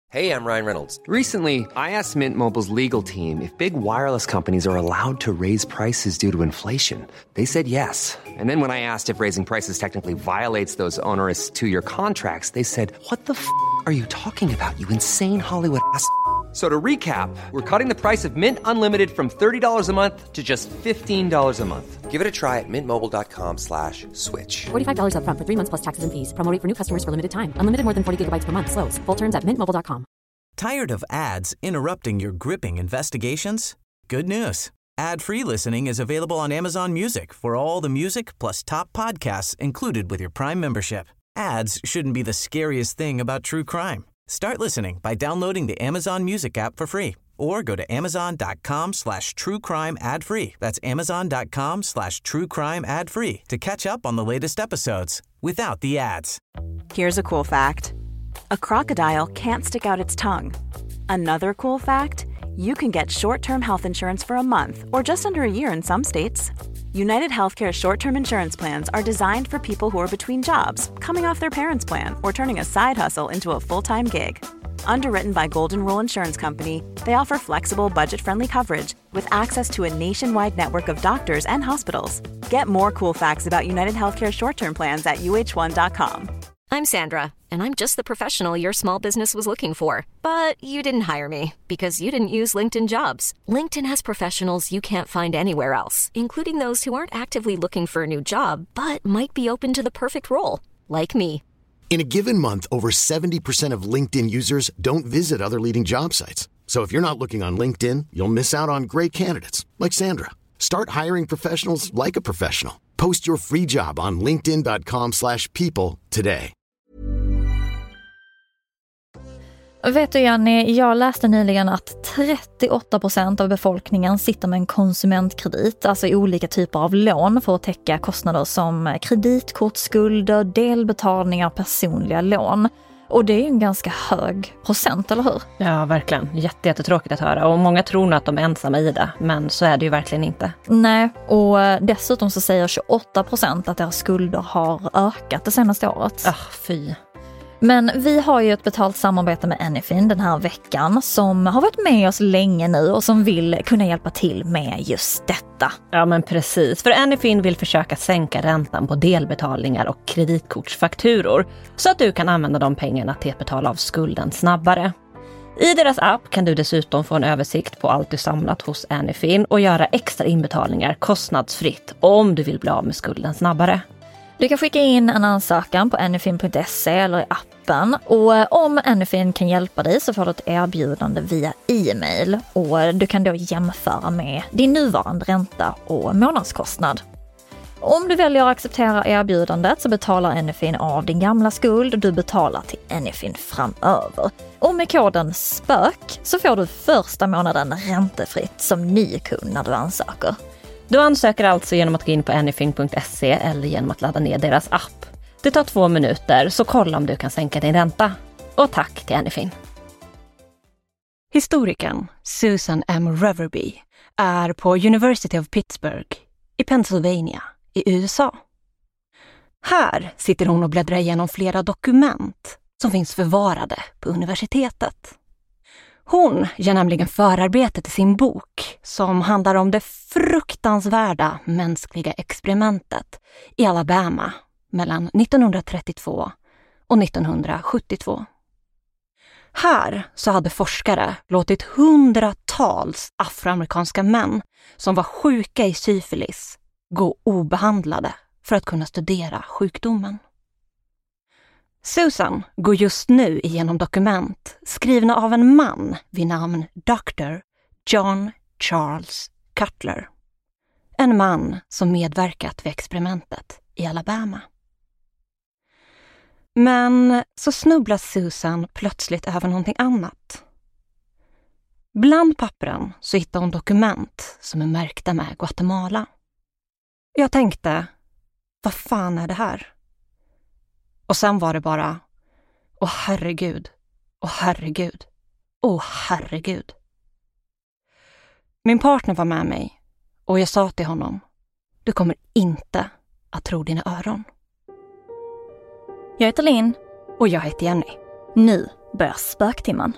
Hey, I'm Ryan Reynolds. Recently, I asked Mint Mobile's legal team if big wireless companies are allowed to raise prices due to inflation. They said yes. And then when I asked if raising prices technically violates those onerous two-year contracts, they said, "What the f*** are you talking about, you insane Hollywood ass?" So to recap, we're cutting the price of Mint Unlimited from $30 a month to just $15 a month. Give it a try at mintmobile.com/switch. $45 up front for 3 months plus taxes and fees. Promo rate for new customers for limited time. Unlimited more than 40 gigabytes per month. Slows full terms at mintmobile.com. Tired of ads interrupting your gripping investigations? Good news. Ad-free listening is available on Amazon Music for all the music plus top podcasts included with your Prime membership. Ads shouldn't be the scariest thing about true crime. Start listening by downloading the Amazon Music app for free or go to amazon.com/truecrime ad-free. That's amazon.com/truecrime ad-free to catch up on the latest episodes without the ads. Here's a cool fact. A crocodile can't stick out its tongue. Another cool fact, you can get short-term health insurance for a month or just under a year in some states. United Healthcare short-term insurance plans are designed for people who are between jobs, coming off their parents' plan, or turning a side hustle into a full-time gig. Underwritten by Golden Rule Insurance Company, they offer flexible, budget-friendly coverage with access to a nationwide network of doctors and hospitals. Get more cool facts about United Healthcare short-term plans at uh1.com. I'm Sandra, and I'm just the professional your small business was looking for. But you didn't hire me because you didn't use LinkedIn Jobs. LinkedIn has professionals you can't find anywhere else, including those who aren't actively looking for a new job, but might be open to the perfect role, like me. In a given month, over 70% of LinkedIn users don't visit other leading job sites. So if you're not looking on LinkedIn, you'll miss out on great candidates like Sandra. Start hiring professionals like a professional. Post your free job on linkedin.com/people today. Vet du, Jenny, jag läste nyligen att 38% av befolkningen sitter med en konsumentkredit, alltså olika typer av lån för att täcka kostnader som kreditkortsskulder, delbetalningar, personliga lån. Och det är ju en ganska hög procent, eller hur? Ja, verkligen. Jättetråkigt att höra. Och många tror nog att de är ensamma i det, men så är det ju verkligen inte. Nej, och dessutom så säger 28% att deras skulder har ökat det senaste året. Fy. Men vi har ju ett betalt samarbete med Anyfin den här veckan som har varit med oss länge nu och som vill kunna hjälpa till med just detta. Ja, men precis. För Anyfin vill försöka sänka räntan på delbetalningar och kreditkortsfakturor så att du kan använda de pengarna till att betala av skulden snabbare. I deras app kan du dessutom få en översikt på allt du samlat hos Anyfin och göra extra inbetalningar kostnadsfritt om du vill bli av med skulden snabbare. Du kan skicka in en ansökan på anyfin.se eller i appen, och om Anyfin kan hjälpa dig så får du ett erbjudande via e-mail och du kan då jämföra med din nuvarande ränta och månadskostnad. Om du väljer att acceptera erbjudandet så betalar Anyfin av din gamla skuld och du betalar till Anyfin framöver. Och med koden SPÖK så får du första månaden räntefritt som ny kund när du ansöker. Du ansöker alltså genom att gå in på anyfin.se eller genom att ladda ner deras app. Det tar 2 minuter, så kolla om du kan sänka din ränta. Och tack till Anyfin. Historikern Susan M. Reverby är på University of Pittsburgh i Pennsylvania i USA. Här sitter hon och bläddrar igenom flera dokument som finns förvarade på universitetet. Hon gör nämligen förarbete till sin bok som handlar om det fruktansvärda mänskliga experimentet i Alabama mellan 1932 och 1972. Här så hade forskare låtit hundratals afroamerikanska män som var sjuka i syfilis gå obehandlade för att kunna studera sjukdomen. Susan går just nu igenom dokument skrivna av en man vid namn Dr. John Charles Cutler. En man som medverkat vid experimentet i Alabama. Men så snubblar Susan plötsligt över någonting annat. Bland pappren så hittar hon dokument som är märkta med Guatemala. Jag tänkte, vad fan är det här? Och sen var det bara, åh herregud, åh herregud, åh herregud. Min partner var med mig och jag sa till honom, du kommer inte att tro dina öron. Jag heter Linn. Och jag heter Jenny. Nu börjar spöktimman.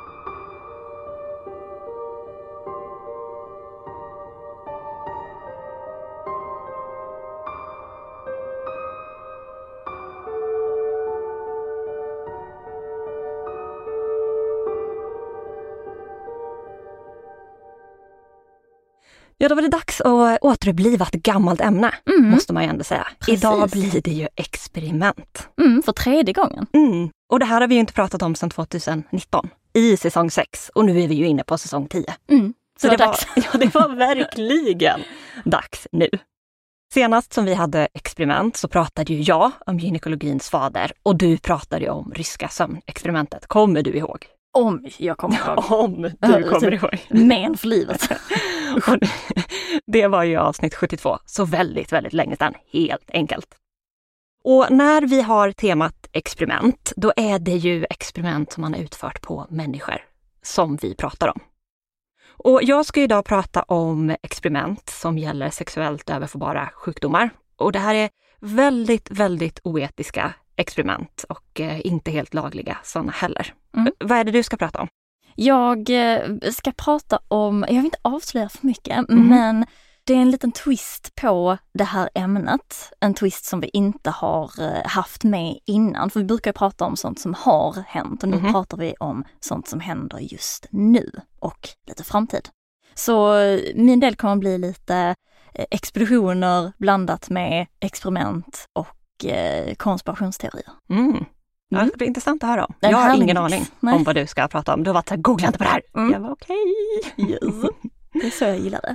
Ja, då var det dags att återuppliva ett gammalt ämne, måste man ju ändå säga. Precis. Idag blir det ju experiment. För 3:e gången. Och det här har vi ju inte pratat om sedan 2019 i säsong 6 och nu är vi ju inne på säsong 10. Så det var dags. Ja, det var verkligen dags nu. Senast som vi hade experiment så pratade ju jag om gynekologins fader och du pratade ju om ryska sömnexperimentet. Kommer du ihåg? Om jag kommer ihåg. Om du kommer ihåg. Men för livet. Och det var ju avsnitt 72, så väldigt, väldigt länge sedan, helt enkelt. Och när vi har temat experiment, då är det ju experiment som man har utfört på människor som vi pratar om. Och jag ska idag prata om experiment som gäller sexuellt överförbara sjukdomar. Och det här är väldigt, väldigt oetiska experiment och inte helt lagliga sådana heller. Vad är det du ska prata om? Jag ska prata om, jag vill inte avslöja för mycket, men det är en liten twist på det här ämnet. En twist som vi inte har haft med innan. För vi brukar prata om sånt som har hänt och nu pratar vi om sånt som händer just nu och lite framtid. Så min del kommer bli lite expeditioner blandat med experiment och konspirationsteorier. Ja, det blir intressant att höra om. Jag har ingen aning om vad du ska prata om. Du har varit så här, googla inte på det här. Jag var okej. Yes. Det är så jag gillar det.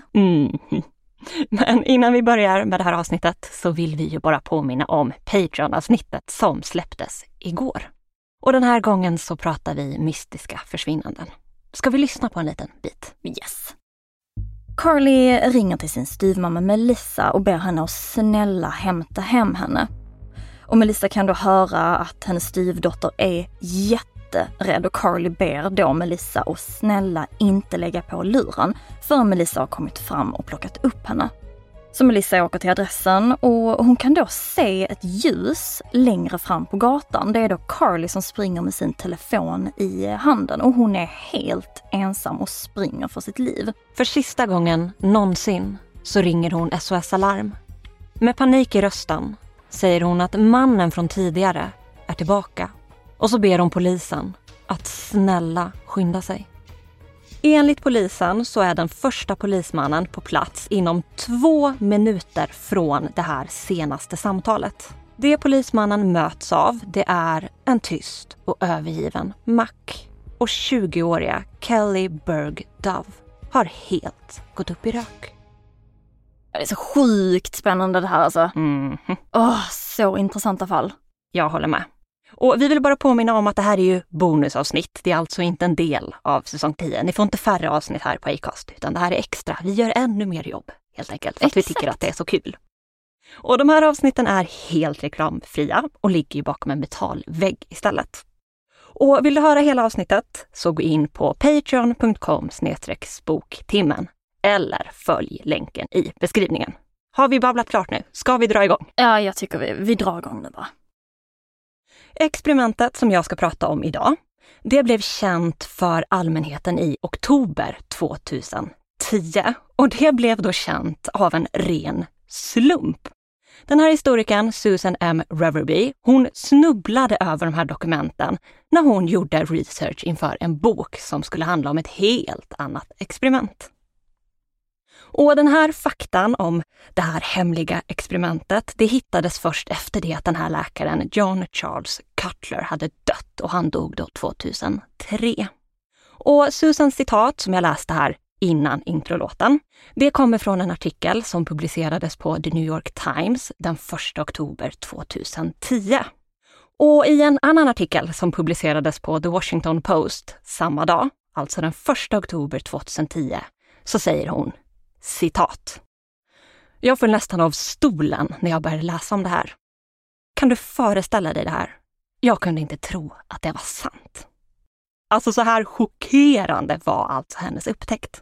Men innan vi börjar med det här avsnittet så vill vi ju bara påminna om Patreon-avsnittet som släpptes igår. Och den här gången så pratar vi mystiska försvinnanden. Ska vi lyssna på en liten bit? Yes. Carly ringer till sin styvmamma Melissa och ber henne att snälla hämta hem henne. Och Melissa kan då höra att hennes styvdotter är jätterädd och Carly ber då Melissa att snälla inte lägga på luren förrän Melissa har kommit fram och plockat upp henne. Så Melissa åker till adressen och hon kan då se ett ljus längre fram på gatan. Det är då Carly som springer med sin telefon i handen och hon är helt ensam och springer för sitt liv. För sista gången någonsin så ringer hon SOS Alarm. Med panik i rösten säger hon att mannen från tidigare är tillbaka. Och så ber hon polisen att snälla skynda sig. Enligt polisen så är den första polismannen på plats inom 2 minuter från det här senaste samtalet. Det polismannen möts av, det är en tyst och övergiven Mac. Och 20-åriga Kelly Berg Dove har helt gått upp i rök. Det är så sjukt spännande det här alltså. Så intressanta fall. Jag håller med. Och vi vill bara påminna om att det här är ju bonusavsnitt. Det är alltså inte en del av säsong 10. Ni får inte färre avsnitt här på Acast utan det här är extra. Vi gör ännu mer jobb helt enkelt för att vi tycker att det är så kul. Och de här avsnitten är helt reklamfria och ligger ju bakom en betalvägg istället. Och vill du höra hela avsnittet så gå in på patreon.com/spoktimmen eller följ länken i beskrivningen. Har vi babblat klart nu? Ska vi dra igång? Ja, jag tycker vi drar igång nu bara. Experimentet som jag ska prata om idag, det blev känt för allmänheten i oktober 2010. Och det blev då känt av en ren slump. Den här historikern Susan M. Reverby, hon snubblade över de här dokumenten när hon gjorde research inför en bok som skulle handla om ett helt annat experiment. Och den här faktan om det här hemliga experimentet, det hittades först efter det att den här läkaren John Charles Cutler hade dött och han dog då 2003. Och Susans citat som jag läste här innan introlåten, det kommer från en artikel som publicerades på The New York Times den 1 oktober 2010. Och i en annan artikel som publicerades på The Washington Post samma dag, alltså den 1 oktober 2010, så säger hon citat. Jag föll nästan av stolen när jag började läsa om det här. Kan du föreställa dig det här? Jag kunde inte tro att det var sant. Alltså så här chockerande var alltså hennes upptäckt.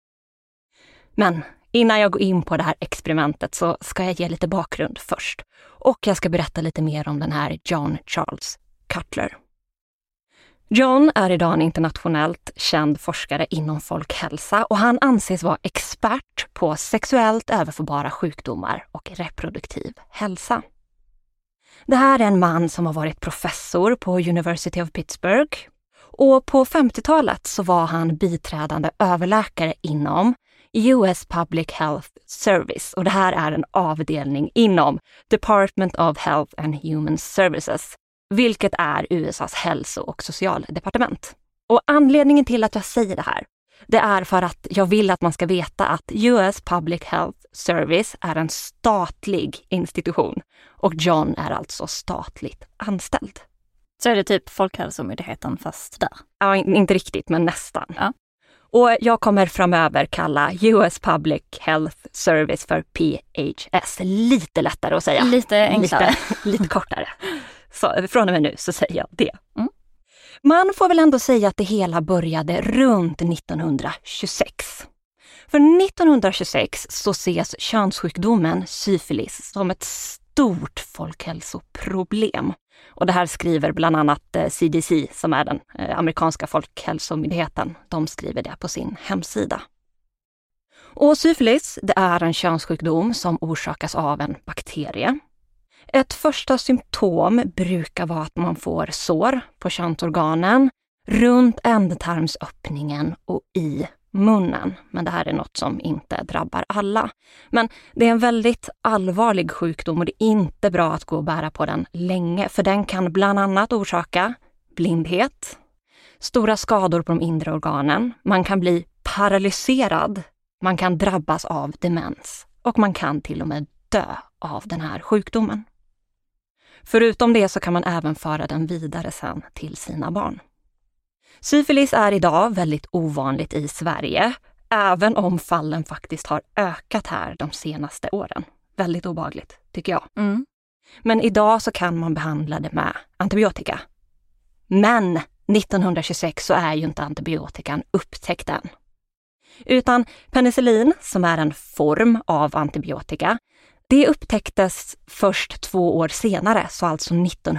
Men innan jag går in på det här experimentet så ska jag ge lite bakgrund först. Och jag ska berätta lite mer om den här John Charles Cutler. John är idag en internationellt känd forskare inom folkhälsa och han anses vara expert på sexuellt överförbara sjukdomar och reproduktiv hälsa. Det här är en man som har varit professor på University of Pittsburgh och på 50-talet så var han biträdande överläkare inom US Public Health Service och det här är en avdelning inom Department of Health and Human Services, vilket är USAs hälso- och socialdepartement. Och anledningen till att jag säger det här, det är för att jag vill att man ska veta att US Public Health Service är en statlig institution och John är alltså statligt anställd. Så är det typ Folkhälsomyndigheten fast där? Ja, inte riktigt, men nästan. Ja. Och jag kommer framöver kalla US Public Health Service för PHS. Lite lättare att säga. Lite enklare. Lite kortare. Så från och med nu så säger jag det. Mm. Man får väl ändå säga att det hela började runt 1926. För 1926 så ses könssjukdomen syfilis som ett stort folkhälsoproblem. Och det här skriver bland annat CDC som är den amerikanska folkhälsomyndigheten. De skriver det på sin hemsida. Och syfilis, det är en könssjukdom som orsakas av en bakterie. Ett första symptom brukar vara att man får sår på könsorganen, runt ändtarmsöppningen och i munnen. Men det här är något som inte drabbar alla. Men det är en väldigt allvarlig sjukdom och det är inte bra att gå och bära på den länge. För den kan bland annat orsaka blindhet, stora skador på de inre organen. Man kan bli paralyserad, man kan drabbas av demens och man kan till och med dö av den här sjukdomen. Förutom det så kan man även föra den vidare sen till sina barn. Syfilis är idag väldigt ovanligt i Sverige, även om fallen faktiskt har ökat här de senaste åren. Väldigt obehagligt, tycker jag. Mm. Men idag så kan man behandla det med antibiotika. Men 1926 så är ju inte antibiotikan upptäckt än. Utan penicillin, som är en form av antibiotika, det upptäcktes först 2 år senare, så alltså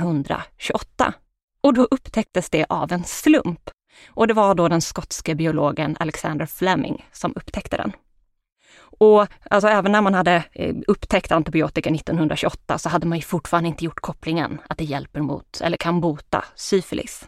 1928. Och då upptäcktes det av en slump. Och det var då den skotske biologen Alexander Fleming som upptäckte den. Och alltså även när man hade upptäckt antibiotika 1928 så hade man ju fortfarande inte gjort kopplingen att det hjälper mot eller kan bota syfilis.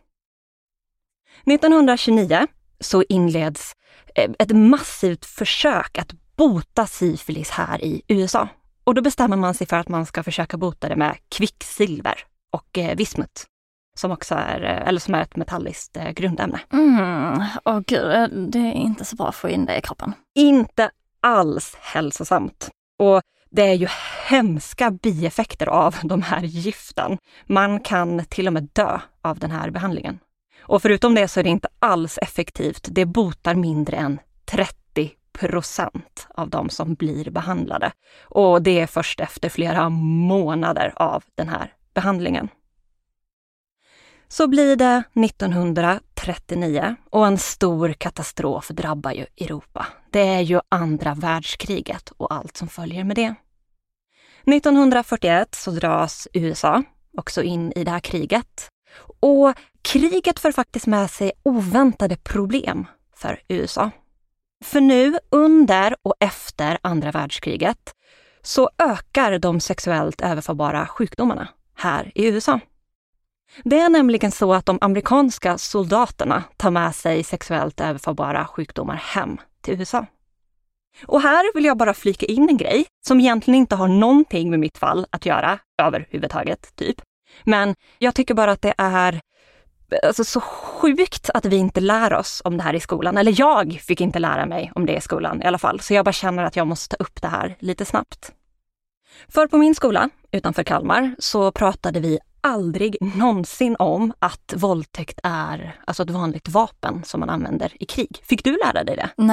1929 så inleds ett massivt försök att bota syfilis här i USA. Och då bestämmer man sig för att man ska försöka bota det med kvicksilver och vismut. Som också är ett metalliskt grundämne. Åh gud, det är inte så bra att få in det i kroppen. Inte alls hälsosamt. Och det är ju hemska bieffekter av de här giften. Man kan till och med dö av den här behandlingen. Och förutom det så är det inte alls effektivt. Det botar mindre än 30% av de som blir behandlade. Och det är först efter flera månader av den här behandlingen. Så blir det 1939 och en stor katastrof drabbar ju Europa. Det är ju andra världskriget och allt som följer med det. 1941 så dras USA också in i det här kriget. Och kriget för faktiskt med sig oväntade problem för USA. För nu under och efter andra världskriget så ökar de sexuellt överförbara sjukdomarna här i USA. Det är nämligen så att de amerikanska soldaterna tar med sig sexuellt överförbara sjukdomar hem till USA. Och här vill jag bara flika in en grej som egentligen inte har någonting med mitt fall att göra överhuvudtaget, typ. Men jag tycker bara att det är så sjukt att vi inte lär oss om det här i skolan. Eller jag fick inte lära mig om det i skolan i alla fall. Så jag bara känner att jag måste ta upp det här lite snabbt. För på min skola utanför Kalmar så pratade vi aldrig någonsin om att våldtäkt är alltså ett vanligt vapen som man använder i krig. Fick du lära dig det? Nej,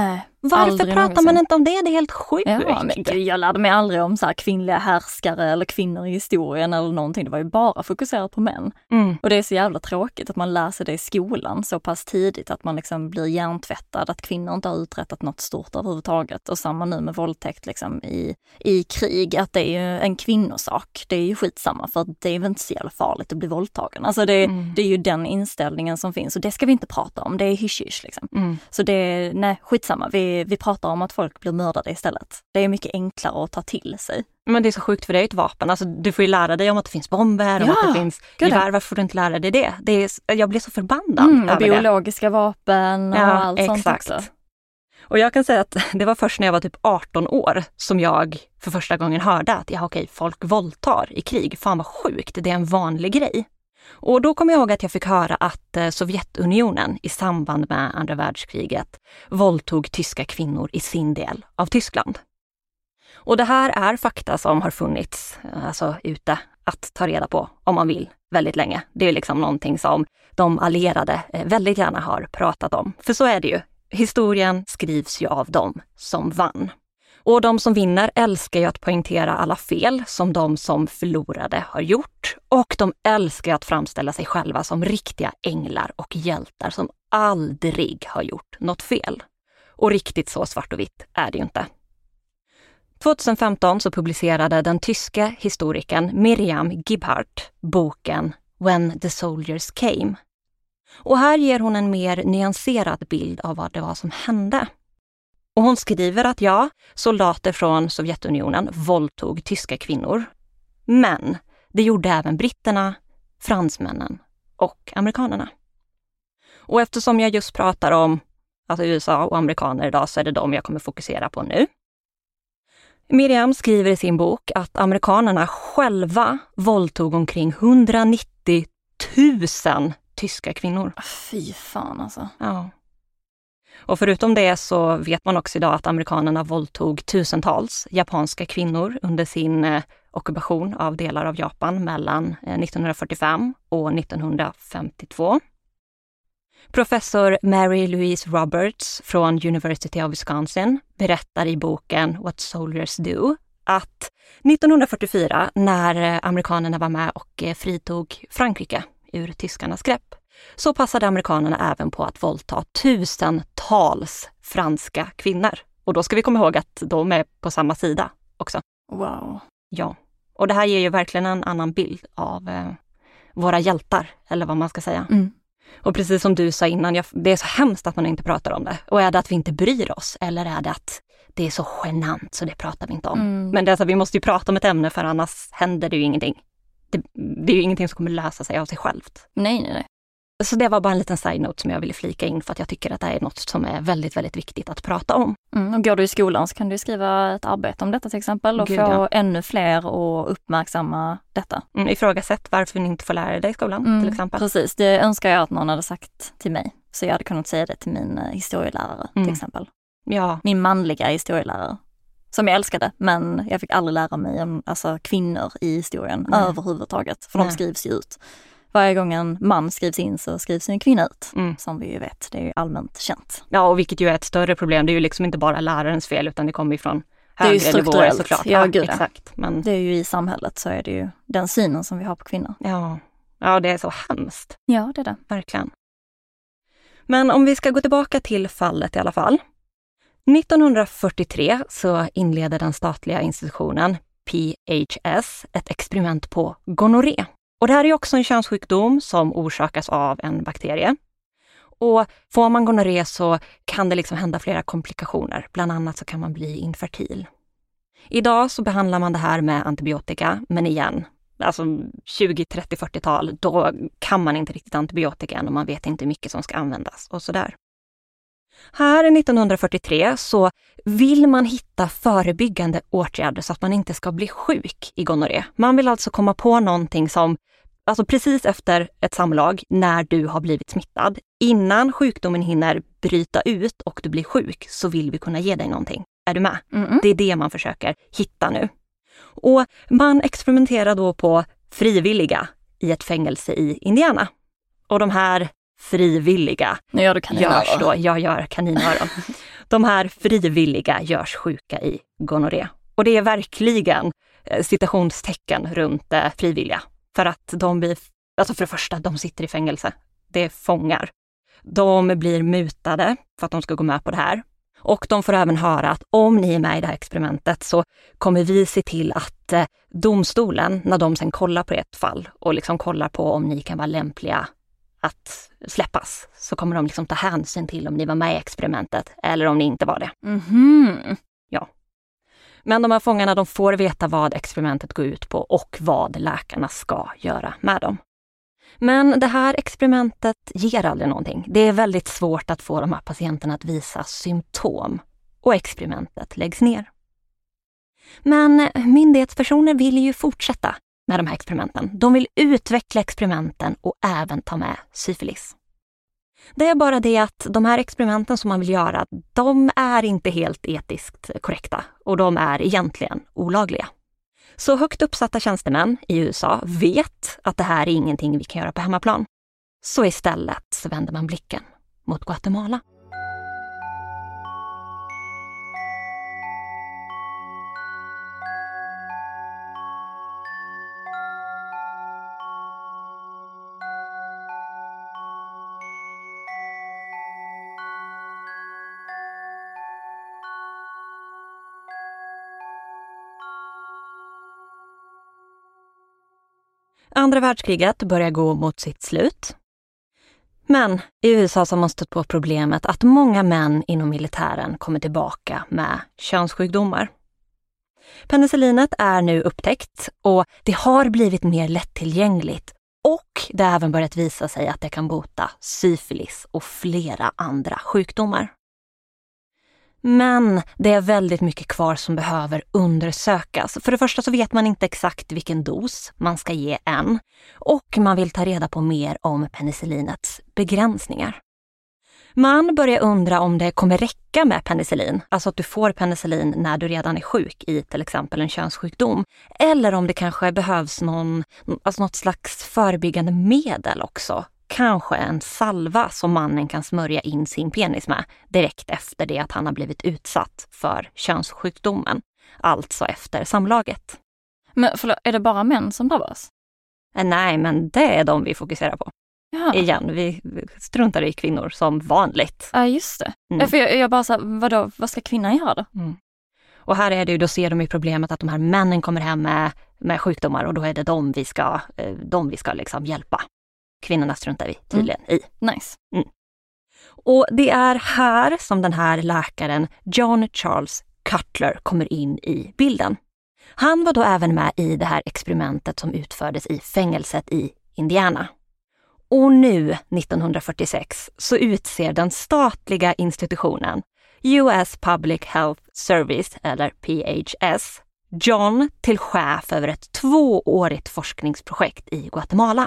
Varför pratar man inte om det? Det är helt sjukt. Ja, men gud, jag lärde mig aldrig om så här kvinnliga härskare eller kvinnor i historien eller någonting. Det var ju bara fokuserat på män. Och det är så jävla tråkigt att man läser det i skolan så pass tidigt att man liksom blir hjärntvättad, att kvinnor inte har uträttat något stort överhuvudtaget. Och samma nu med våldtäkt liksom i krig, att det är ju en kvinnosak. Det är ju skitsamma för att det är väl inte så jävla farligt att bli våldtagen. Alltså det är ju den inställningen som finns och det ska vi inte prata om. Det är hysch liksom. Så det är, nej, skitsamma. Vi pratar om att folk blir mördade istället. Det är mycket enklare att ta till sig. Men det är så sjukt för det är ett vapen. Alltså, du får ju lära dig om att det finns bomber, om att det finns gevär. Varför får du inte lära dig det? Jag blir så förbannad över biologiska vapen och allt sånt också. Och jag kan säga att det var först när jag var typ 18 år som jag för första gången hörde att folk våldtar i krig. Fan vad sjukt, det är en vanlig grej. Och då kom jag ihåg att jag fick höra att Sovjetunionen i samband med andra världskriget våldtog tyska kvinnor i sin del av Tyskland. Och det här är fakta som har funnits ute att ta reda på om man vill väldigt länge. Det är liksom någonting som de allierade väldigt gärna har pratat om. För så är det ju. Historien skrivs ju av dem som vann. Och de som vinner älskar ju att poängtera alla fel som de som förlorade har gjort. Och de älskar att framställa sig själva som riktiga änglar och hjältar som aldrig har gjort något fel. Och riktigt så svart och vitt är det ju inte. 2015 så publicerade den tyska historikern Miriam Gebhardt boken When the Soldiers Came. Och här ger hon en mer nyanserad bild av vad det var som hände. Och hon skriver att soldater från Sovjetunionen våldtog tyska kvinnor. Men det gjorde även britterna, fransmännen och amerikanerna. Och eftersom jag just pratar om USA och amerikaner idag så är det dem jag kommer fokusera på nu. Miriam skriver i sin bok att amerikanerna själva våldtog omkring 190 000 tyska kvinnor. Fy fan alltså. Ja. Och förutom det så vet man också idag att amerikanerna våldtog tusentals japanska kvinnor under sin ockupation av delar av Japan mellan 1945 och 1952. Professor Mary Louise Roberts från University of Wisconsin berättar i boken What Soldiers Do att 1944 när amerikanerna var med och fritog Frankrike ur tyskarnas grepp så passade amerikanerna även på att våldta tusentals franska kvinnor. Och då ska vi komma ihåg att de är på samma sida också. Wow. Ja, och det här ger ju verkligen en annan bild av våra hjältar, eller vad man ska säga. Och precis som du sa innan, det är så hemskt att man inte pratar om det. Och är det att vi inte bryr oss, eller är det att det är så genant så det pratar vi inte om. Men det är så, vi måste ju prata om ett ämne för annars händer det ju ingenting. Det är ju ingenting som kommer lösa sig av sig självt. Nej. Så det var bara en liten side-note som jag ville flika in för att jag tycker att det är något som är väldigt, väldigt viktigt att prata om. Och går du i skolan så kan du skriva ett arbete om detta till exempel och få ännu fler att uppmärksamma detta. Ifrågasätt varför ni inte får lära dig i skolan till exempel. Precis, det önskar jag att någon hade sagt till mig. Så jag hade kunnat säga det till min historielärare till exempel. Ja. Min manliga historielärare. Som jag älskade, men jag fick aldrig lära mig om kvinnor i historien överhuvudtaget. För de skrivs ju ut. Varje gång en man skrivs in så skrivs en kvinna ut. Som vi ju vet, det är ju allmänt känt. Ja, och vilket ju är ett större problem. Det är ju liksom inte bara lärarens fel utan det kommer ju från högre nivåer såklart. Ja, gud. Exakt. Men... Det är ju i samhället så är det ju den synen som vi har på kvinnor. Ja, det är så hemskt. Ja, det är det. Verkligen. Men om vi ska gå tillbaka till fallet i alla fall. 1943 så inleder den statliga institutionen PHS ett experiment på gonorré. Och det här är också en könssjukdom som orsakas av en bakterie. Och får man gonorré så kan det liksom hända flera komplikationer. Bland annat så kan man bli infertil. Idag så behandlar man det här med antibiotika, men igen, alltså 20, 30, 40-tal, då kan man inte riktigt antibiotika än och man vet inte hur mycket som ska användas och sådär. Här 1943 så vill man hitta förebyggande åtgärder så att man inte ska bli sjuk i gonorré. Man vill alltså komma på någonting som, alltså precis efter ett samlag när du har blivit smittad, innan sjukdomen hinner bryta ut och du blir sjuk så vill vi kunna ge dig någonting. Är du med? Det är det man försöker hitta nu. Och man experimenterar då på frivilliga i ett fängelse i Indiana. Och de här frivilliga jag gör kaninöron. Jag gör kaninöron. De här frivilliga görs sjuka i gonorré. Och det är verkligen citationstecken runt frivilliga. För att de blir, alltså för det första, de sitter i fängelse. Det är fångar. De blir mutade för att de ska gå med på det här. Och de får även höra att om ni är med i det här experimentet så kommer vi se till att domstolen, när de sen kollar på ert fall och liksom kollar på om ni kan vara lämpliga att släppas, så kommer de liksom ta hänsyn till om ni var med i experimentet eller om ni inte var det. Ja. Men de här fångarna, de får veta vad experimentet går ut på och vad läkarna ska göra med dem. Men det här experimentet ger aldrig någonting. Det är väldigt svårt att få de här patienterna att visa symptom och experimentet läggs ner. Men myndighetspersoner vill ju fortsätta med de här experimenten. De vill utveckla experimenten och även ta med syfilis. Det är bara det att de här experimenten som man vill göra, de är inte helt etiskt korrekta och de är egentligen olagliga. Så högt uppsatta tjänstemän i USA vet att det här är ingenting vi kan göra på hemmaplan. Så istället så vänder man blicken mot Guatemala. Andra världskriget börjar gå mot sitt slut. Men i USA så har man stött på problemet att många män inom militären kommer tillbaka med könssjukdomar. Penicillinet är nu upptäckt och det har blivit mer lättillgängligt och det har även börjat visa sig att det kan bota syfilis och flera andra sjukdomar. Men det är väldigt mycket kvar som behöver undersökas. För det första så vet man inte exakt vilken dos man ska ge än. Och man vill ta reda på mer om penicillinets begränsningar. Man börjar undra om det kommer räcka med penicillin. Alltså att du får penicillin när du redan är sjuk i till exempel en könssjukdom. Eller om det kanske behövs något slags förebyggande medel också. Kanske en salva som mannen kan smörja in sin penis med direkt efter det att han har blivit utsatt för könssjukdomen. Alltså efter samlaget. Men förlåt, är det bara män som drabbas? Nej, men det är de vi fokuserar på. Jaha. Igen, vi struntar i kvinnor som vanligt. Ja, just det. För jag bara så här, vad ska kvinnan göra då? Och här är det ju, då ser de ju problemet att de här männen kommer hem med sjukdomar och då är det de vi ska liksom hjälpa. Kvinnorna struntar vi tydligen i. Nice. Och det är här som den här läkaren John Charles Cutler kommer in i bilden. Han var då även med i det här experimentet som utfördes i fängelset i Indiana. Och nu, 1946, så utser den statliga institutionen US Public Health Service, eller PHS, John till chef över ett 2-årigt forskningsprojekt i Guatemala.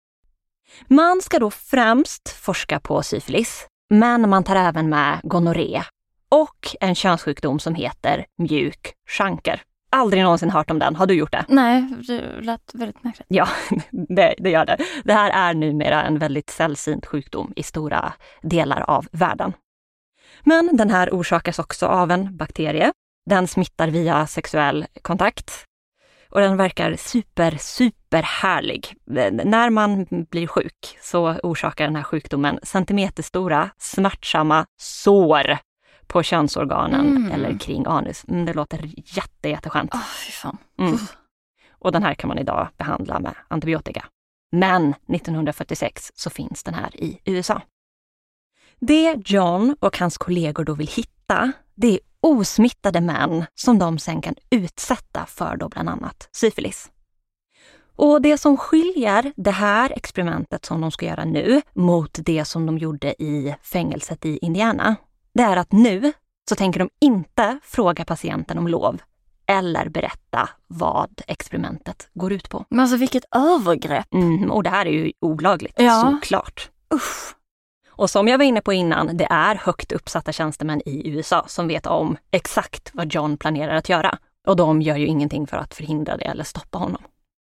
Man ska då främst forska på syfilis, men man tar även med gonorré och en könssjukdom som heter mjuk chancre. Aldrig någonsin hört om den. Har du gjort det? Nej, det lät väldigt märkligt. Ja, det gör det. Det här är numera en väldigt sällsynt sjukdom i stora delar av världen. Men den här orsakas också av en bakterie. Den smittar via sexuell kontakt. Och den verkar super härlig. När man blir sjuk så orsakar den här sjukdomen centimeterstora, smärtsamma sår på könsorganen eller kring anus. Det låter jätteskönt. Fy fan. Och den här kan man idag behandla med antibiotika. Men 1946 så finns den här i USA. Det John och hans kollegor då vill hitta, det är osmittade män som de sen kan utsätta för då bland annat syfilis. Och det som skiljer det här experimentet som de ska göra nu mot det som de gjorde i fängelset i Indiana, det är att nu så tänker de inte fråga patienten om lov eller berätta vad experimentet går ut på. Men alltså vilket övergrepp! Och det här är ju olagligt, såklart. Usch. Och som jag var inne på innan, det är högt uppsatta tjänstemän i USA som vet om exakt vad John planerar att göra. Och de gör ju ingenting för att förhindra det eller stoppa honom.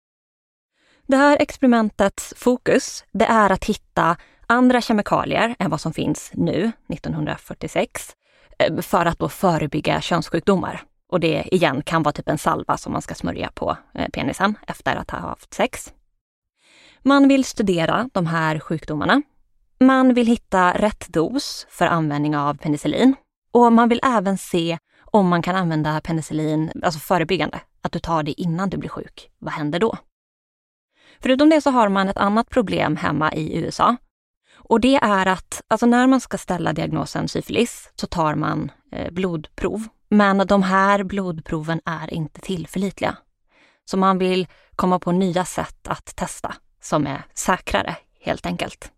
Det här experimentets fokus, det är att hitta andra kemikalier än vad som finns nu, 1946. för att då förebygga könssjukdomar. Och det igen kan vara typ en salva som man ska smörja på penisen efter att ha haft sex. Man vill studera de här sjukdomarna. Man vill hitta rätt dos för användning av penicillin. Och man vill även se om man kan använda penicillin, alltså förebyggande, att du tar det innan du blir sjuk. Vad händer då? Förutom det så har man ett annat problem hemma i USA. Och det är att alltså när man ska ställa diagnosen syfilis så tar man blodprov. Men de här blodproven är inte tillförlitliga. Så man vill komma på nya sätt att testa som är säkrare helt enkelt.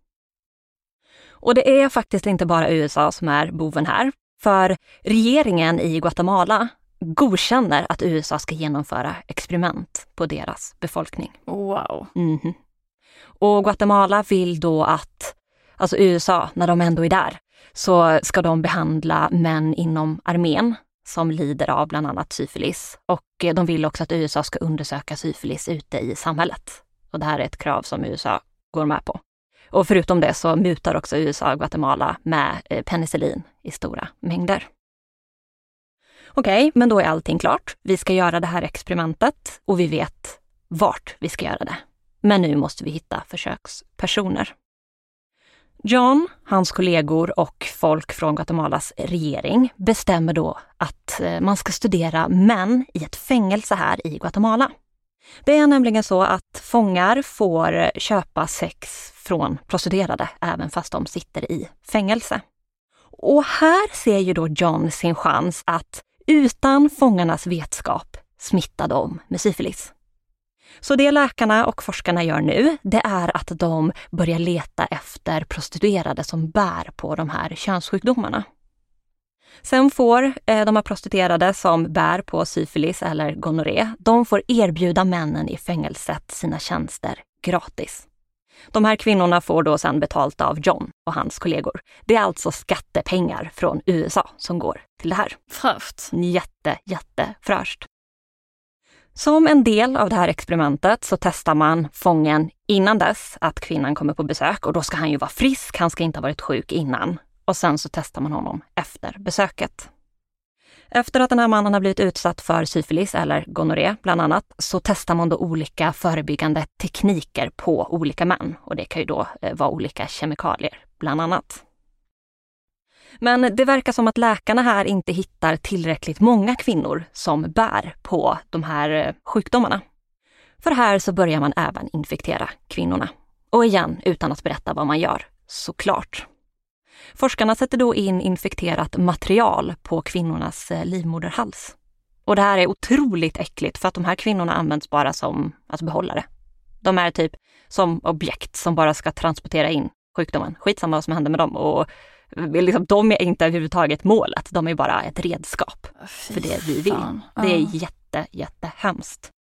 Och det är faktiskt inte bara USA som är boven här. För regeringen i Guatemala godkänner att USA ska genomföra experiment på deras befolkning. Wow. Mm-hmm. Och Guatemala vill då att, alltså USA, när de ändå är där, så ska de behandla män inom armén som lider av bland annat syfilis. Och de vill också att USA ska undersöka syfilis ute i samhället. Och det här är ett krav som USA går med på. Och förutom det så mutar också USA Guatemala med penicillin i stora mängder. Okej, men då är allting klart. Vi ska göra det här experimentet och vi vet vart vi ska göra det. Men nu måste vi hitta försökspersoner. John, hans kollegor och folk från Guatemalas regering bestämmer då att man ska studera män i ett fängelse här i Guatemala. Det är nämligen så att fångar får köpa sex från prostituerade även fast de sitter i fängelse. Och här ser ju då John sin chans att utan fångarnas vetskap smitta dem med syfilis. Så det läkarna och forskarna gör nu, det är att de börjar leta efter prostituerade som bär på de här könssjukdomarna. Sen får de här prostituerade som bär på syfilis eller gonorré, de får erbjuda männen i fängelset sina tjänster gratis. De här kvinnorna får då sedan betalt av John och hans kollegor. Det är alltså skattepengar från USA som går till det här. Fräscht. Jättefräscht. Som en del av det här experimentet så testar man fången innan dess att kvinnan kommer på besök. Och då ska han ju vara frisk, han ska inte ha varit sjuk innan. Och sen så testar man honom efter besöket. Efter att den här mannen har blivit utsatt för syfilis eller gonorré bland annat så testar man då olika förebyggande tekniker på olika män. Och det kan ju då vara olika kemikalier bland annat. Men det verkar som att läkarna här inte hittar tillräckligt många kvinnor som bär på de här sjukdomarna. För här så börjar man även infektera kvinnorna. Och igen, utan att berätta vad man gör, såklart. Forskarna sätter då in infekterat material på kvinnornas livmoderhals. Och det här är otroligt äckligt för att de här kvinnorna används bara som behållare. De är typ som objekt som bara ska transportera in sjukdomen. Skitsamma vad som händer med dem och liksom, de är inte överhuvudtaget målet. De är bara ett redskap för det vi vill. Det är jättehemskt.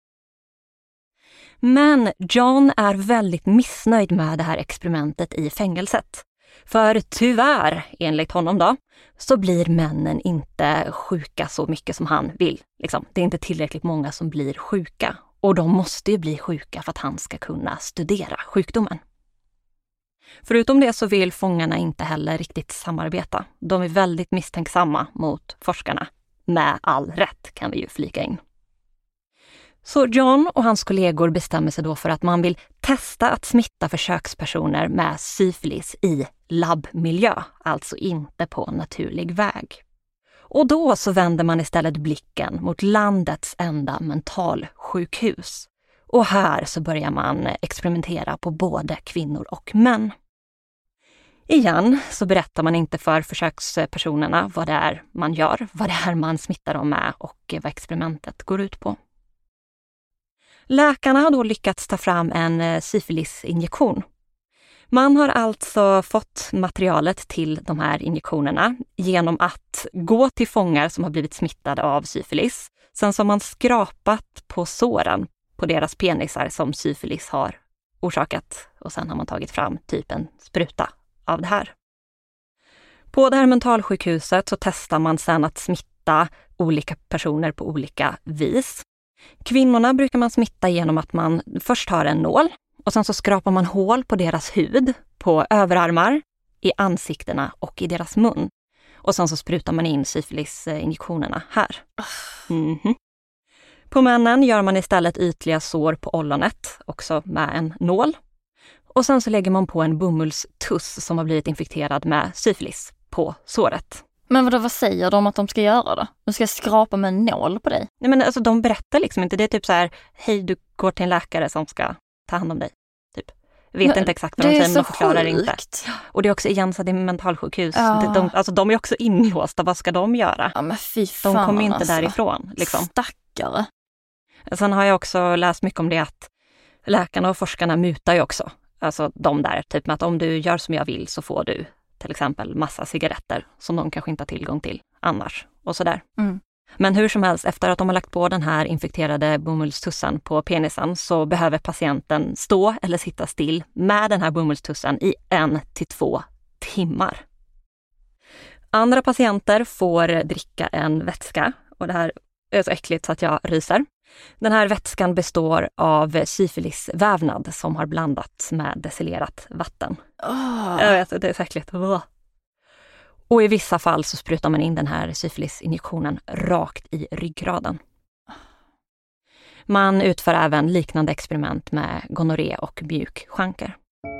Men John är väldigt missnöjd med det här experimentet i fängelset. För tyvärr, enligt honom då, så blir männen inte sjuka så mycket som han vill. Liksom, det är inte tillräckligt många som blir sjuka. Och de måste ju bli sjuka för att han ska kunna studera sjukdomen. Förutom det så vill fångarna inte heller riktigt samarbeta. De är väldigt misstänksamma mot forskarna. Med all rätt kan vi ju flika in. Så John och hans kollegor bestämmer sig då för att man vill testa att smitta försökspersoner med syfilis i labbmiljö, alltså inte på naturlig väg. Och då så vänder man istället blicken mot landets enda mentalsjukhus. Och här så börjar man experimentera på både kvinnor och män. Igen så berättar man inte för försökspersonerna vad det är man gör, vad det är man smittar dem med och vad experimentet går ut på. Läkarna har då lyckats ta fram en syfilisinjektion. Man har alltså fått materialet till de här injektionerna genom att gå till fångar som har blivit smittade av syfilis. Sen så har man skrapat på såren på deras penisar som syfilis har orsakat. Och sen har man tagit fram typ en spruta av det här. På det här mentalsjukhuset så testar man sen att smitta olika personer på olika vis. Kvinnorna brukar man smitta genom att man först har en nål och sen så skrapar man hål på deras hud, på överarmar, i ansiktena och i deras mun. Och sen så sprutar man in syfilisinjektionerna här. På männen gör man istället ytliga sår på ollonet, också med en nål. Och sen så lägger man på en bomullstuss som har blivit infekterad med syfilis på såret. Men vad säger de att de ska göra då? De ska skrapa med en nål på dig? Nej, men alltså de berättar liksom inte. Det är typ så här, hej, du går till en läkare som ska ta hand om dig. Typ. Vet inte exakt vad de säger, men de förklarar inte. Och det är också igen så att det är mentalsjukhus. De är också inlåsta. Vad ska de göra? Ja, men fy fan, de kommer inte därifrån. Liksom. Stackare. Sen har jag också läst mycket om det att läkarna och forskarna mutar ju också. Alltså de där, typ med att om du gör som jag vill så får du till exempel massa cigaretter som de kanske inte har tillgång till annars och sådär. Men hur som helst, efter att de har lagt på den här infekterade bomullstussen på penisen så behöver patienten stå eller sitta still med den här bomullstussen i 1 till 2 timmar. Andra patienter får dricka en vätska och det här är så äckligt så att jag ryser. Den här vätskan består av syfilisvävnad som har blandats med destillerat vatten. Jag vet, det är så äckligt. Och i vissa fall så sprutar man in den här syfilisinjektionen rakt i ryggraden. Man utför även liknande experiment med gonorré och mjukchanker.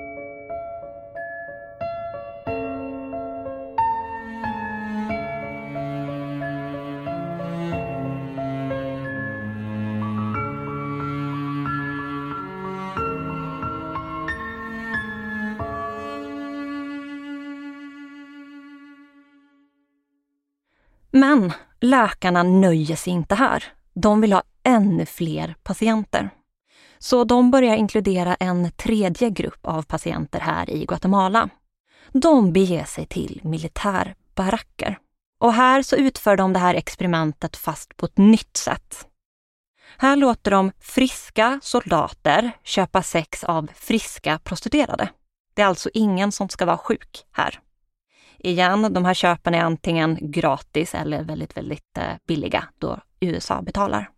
Men läkarna nöjer sig inte här. De vill ha ännu fler patienter. Så de börjar inkludera en tredje grupp av patienter här i Guatemala. De beger sig till militärbaracker. Och här så utför de det här experimentet fast på ett nytt sätt. Här låter de friska soldater köpa sex av friska prostituerade. Det är alltså ingen som ska vara sjuk här. Igen, de här köpen är antingen gratis eller väldigt, väldigt billiga då USA betalar.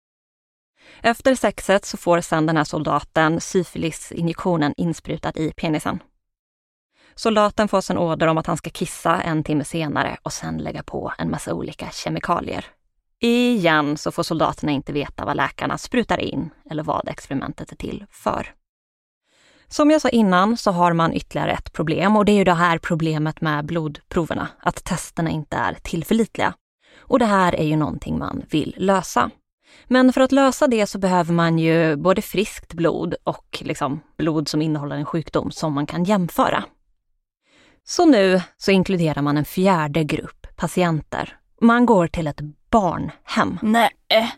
Efter sexet så får sedan den här soldaten syfilisinjektionen insprutad i penisen. Soldaten får sedan order om att han ska kissa 1 timme senare och sen lägga på en massa olika kemikalier. Igen så får soldaterna inte veta vad läkarna sprutar in eller vad experimentet är till för. Som jag sa innan så har man ytterligare ett problem och det är ju det här problemet med blodproverna, att testerna inte är tillförlitliga. Och det här är ju någonting man vill lösa. Men för att lösa det så behöver man ju både friskt blod och blod som innehåller en sjukdom som man kan jämföra. Så nu så inkluderar man en 4:e grupp patienter. Man går till ett barnhem. Nej.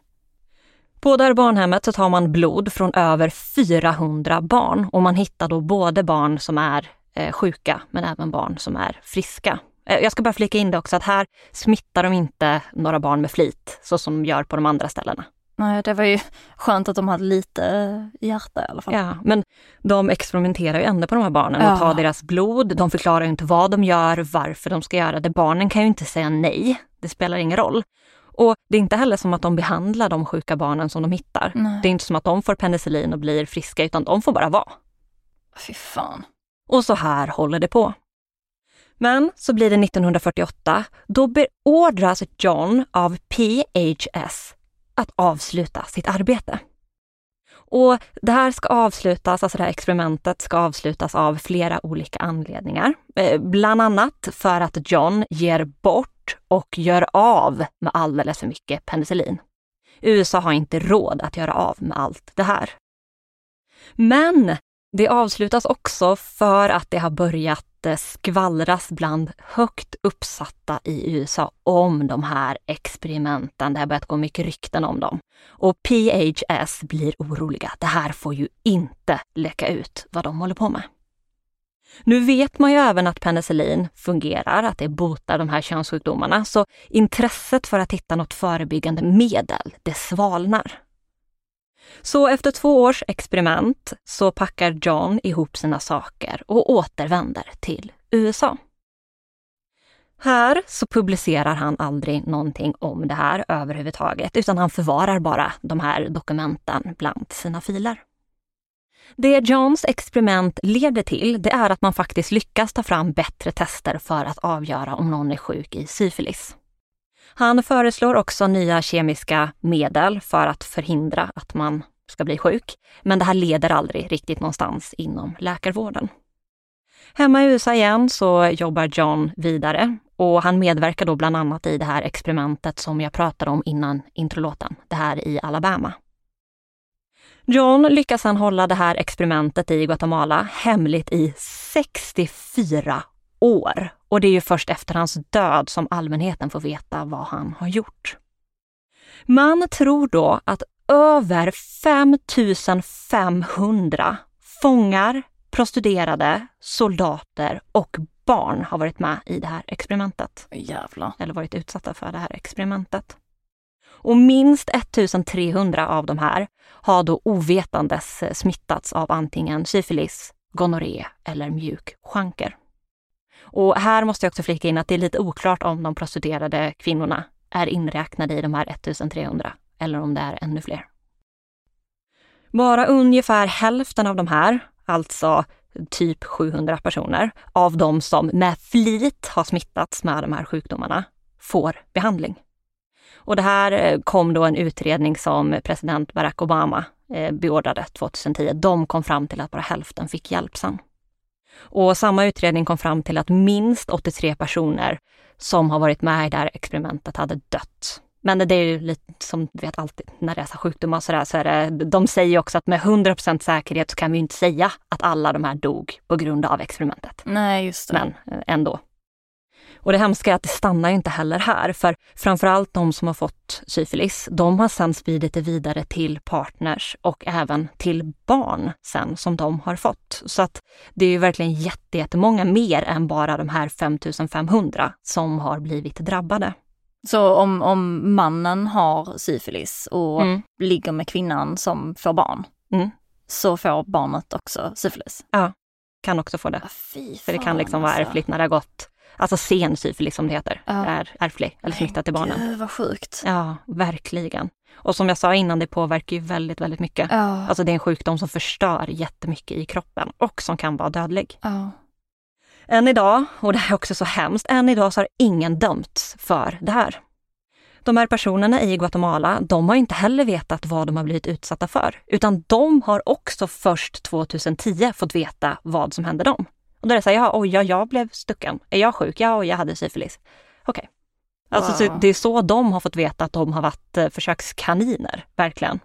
På det här barnhemmet så tar man blod från över 400 barn och man hittar då både barn som är sjuka men även barn som är friska. Jag ska bara flika in det också att här smittar de inte några barn med flit så som de gör på de andra ställena. Nej, det var ju skönt att de hade lite hjärta i alla fall. Ja, men de experimenterar ju ändå på de här barnen och tar deras blod. De förklarar ju inte vad de gör, varför de ska göra det. Barnen kan ju inte säga nej, det spelar ingen roll. Och det är inte heller som att de behandlar de sjuka barnen som de hittar. Nej. Det är inte som att de får penicillin och blir friska utan de får bara vara. Fy fan. Och så här håller det på. Men så blir det 1948, då beordras John av PHS att avsluta sitt arbete. Och det här ska avslutas, alltså det här experimentet ska avslutas av flera olika anledningar. Bland annat för att John ger bort och gör av med alldeles för mycket penicillin. USA har inte råd att göra av med allt det här. Men det avslutas också för att det har börjat skvallras bland högt uppsatta i USA om de här experimenten. Det har börjat gå mycket rykten om dem. Och PHS blir oroliga. Det här får ju inte läcka ut vad de håller på med. Nu vet man ju även att penicillin fungerar, att det botar de här könssjukdomarna. Så intresset för att hitta något förebyggande medel, det svalnar. Så efter 2 års experiment så packar John ihop sina saker och återvänder till USA. Här så publicerar han aldrig någonting om det här överhuvudtaget utan han förvarar bara de här dokumenten bland sina filer. Det Johns experiment leder till, det är att man faktiskt lyckas ta fram bättre tester för att avgöra om någon är sjuk i syfilis. Han föreslår också nya kemiska medel för att förhindra att man ska bli sjuk, men det här leder aldrig riktigt någonstans inom läkarvården. Hemma i USA igen så jobbar John vidare och han medverkar då bland annat i det här experimentet som jag pratade om innan introlåten, det här i Alabama. John lyckas han hålla det här experimentet i Guatemala hemligt i 64 år. Och det är ju först efter hans död som allmänheten får veta vad han har gjort. Man tror då att över 5500 fångar, prostituerade, soldater och barn har varit med i det här experimentet. Jävlar. Eller varit utsatta för det här experimentet. Och minst 1300 av de här har då ovetandes smittats av antingen syfilis, gonorré eller mjuk chanker. Och här måste jag också flika in att det är lite oklart om de prostituerade kvinnorna är inräknade i de här 1300 eller om det är ännu fler. Bara ungefär hälften av de här, alltså typ 700 personer, av de som med flit har smittats med de här sjukdomarna får behandling. Och det här kom då en utredning som president Barack Obama beordrade 2010. De kom fram till att bara hälften fick hjälp sen. Och samma utredning kom fram till att minst 83 personer som har varit med i det här experimentet hade dött. Men det är ju lite som du vet alltid när det är så sjukdomar så är det, de säger också att med 100% säkerhet så kan vi inte säga att alla de här dog på grund av experimentet. Nej, just det. Men ändå. Och det hemska är att det stannar ju inte heller här, för framförallt de som har fått syfilis, de har sedan spridit det vidare till partners och även till barn sen som de har fått. Så att det är ju verkligen jättemånga mer än bara de här 5500 som har blivit drabbade. Så om mannen har syfilis och ligger med kvinnan som får barn, så får barnet också syfilis? Ja, kan också få det. Fy fan, för det kan liksom vara ärftligt när det har gått. Alltså sen syfilis som det heter, är ärftlig eller smittat till barnen. Gud, vad sjukt. Ja, verkligen. Och som jag sa innan, det påverkar ju väldigt, väldigt mycket. Ja. Alltså det är en sjukdom som förstör jättemycket i kroppen och som kan vara dödlig. Ja. Än idag, och det här är också så hemskt, än idag så har ingen dömts för det här. De här personerna i Guatemala, de har inte heller vetat vad de har blivit utsatta för. Utan de har också först 2010 fått veta vad som hände dem. Och då är det så här, jag blev stucken. Är jag sjuk? Ja, och jag hade syfilis. Okej. Alltså så det är så de har fått veta att de har varit försökskaniner, verkligen.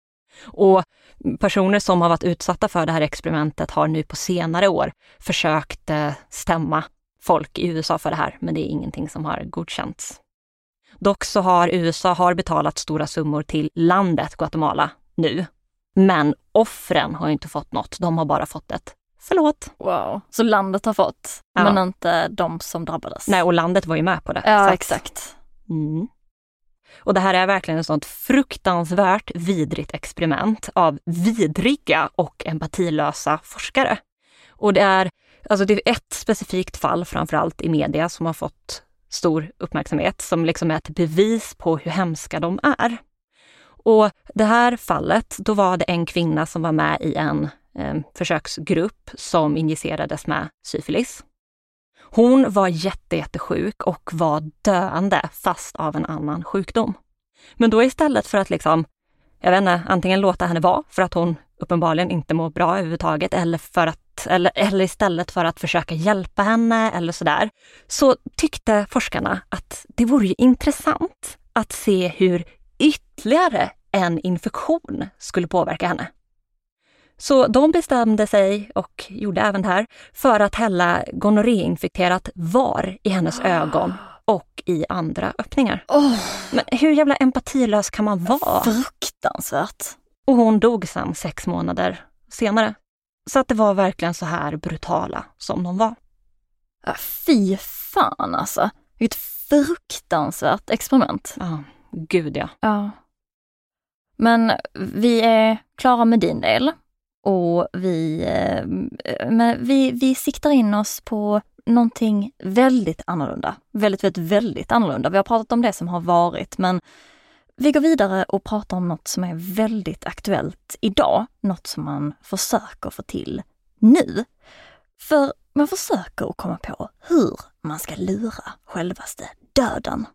Och personer som har varit utsatta för det här experimentet har nu på senare år försökt stämma folk i USA för det här, men det är ingenting som har godkänts. Dock så har USA betalat stora summor till landet Guatemala nu, men offren har inte fått något. De har bara fått ett förlåt. Wow. Så landet har fått, men inte de som drabbades? Nej, och landet var ju med på det. Ja, så exakt. Och det här är verkligen ett sånt fruktansvärt vidrigt experiment av vidriga och empatilösa forskare. Och det är ett specifikt fall framförallt i media som har fått stor uppmärksamhet, som liksom är ett bevis på hur hemska de är. Och det här fallet, då var det en kvinna som var med i en försöksgrupp som injicerades med syfilis. Hon var jättesjuk och var döende fast av en annan sjukdom. Men då istället för att antingen låta henne vara för att hon uppenbarligen inte mår bra överhuvudtaget eller istället för att försöka hjälpa henne eller sådär, så tyckte forskarna att det vore ju intressant att se hur ytterligare en infektion skulle påverka henne. Så de bestämde sig och gjorde även det här för att hälla gonorréinfekterat var i hennes ögon och i andra öppningar. Men hur jävla empatilös kan man vara? Fruktansvärt. Och hon dog sedan 6 månader senare. Så att det var verkligen så här brutala som de var. Ja, fy fan alltså. Ett fruktansvärt experiment. Ja, gud ja. Ja. Men vi är klara med din del. Och vi siktar in oss på någonting väldigt annorlunda. Väldigt, väldigt, väldigt annorlunda. Vi har pratat om det som har varit, men Vi går vidare och pratar om något som är väldigt aktuellt idag. Något som man försöker få till nu. För man försöker att komma på hur man ska lura självaste döden.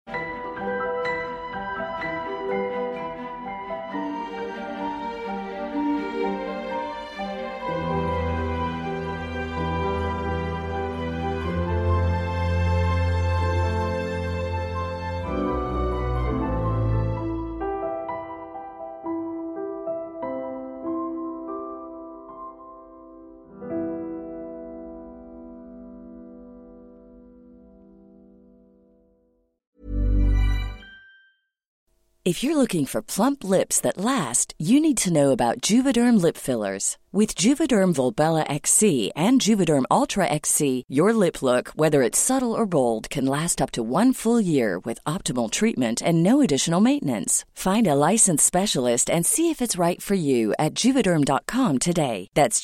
If you're looking for plump lips that last, you need to know about Juvederm lip fillers. With Juvederm Volbella XC and Juvederm Ultra XC, your lip look, whether it's subtle or bold, can last up to 1 full year with optimal treatment and no additional maintenance. Find a licensed specialist and see if it's right for you at Juvederm.com today. That's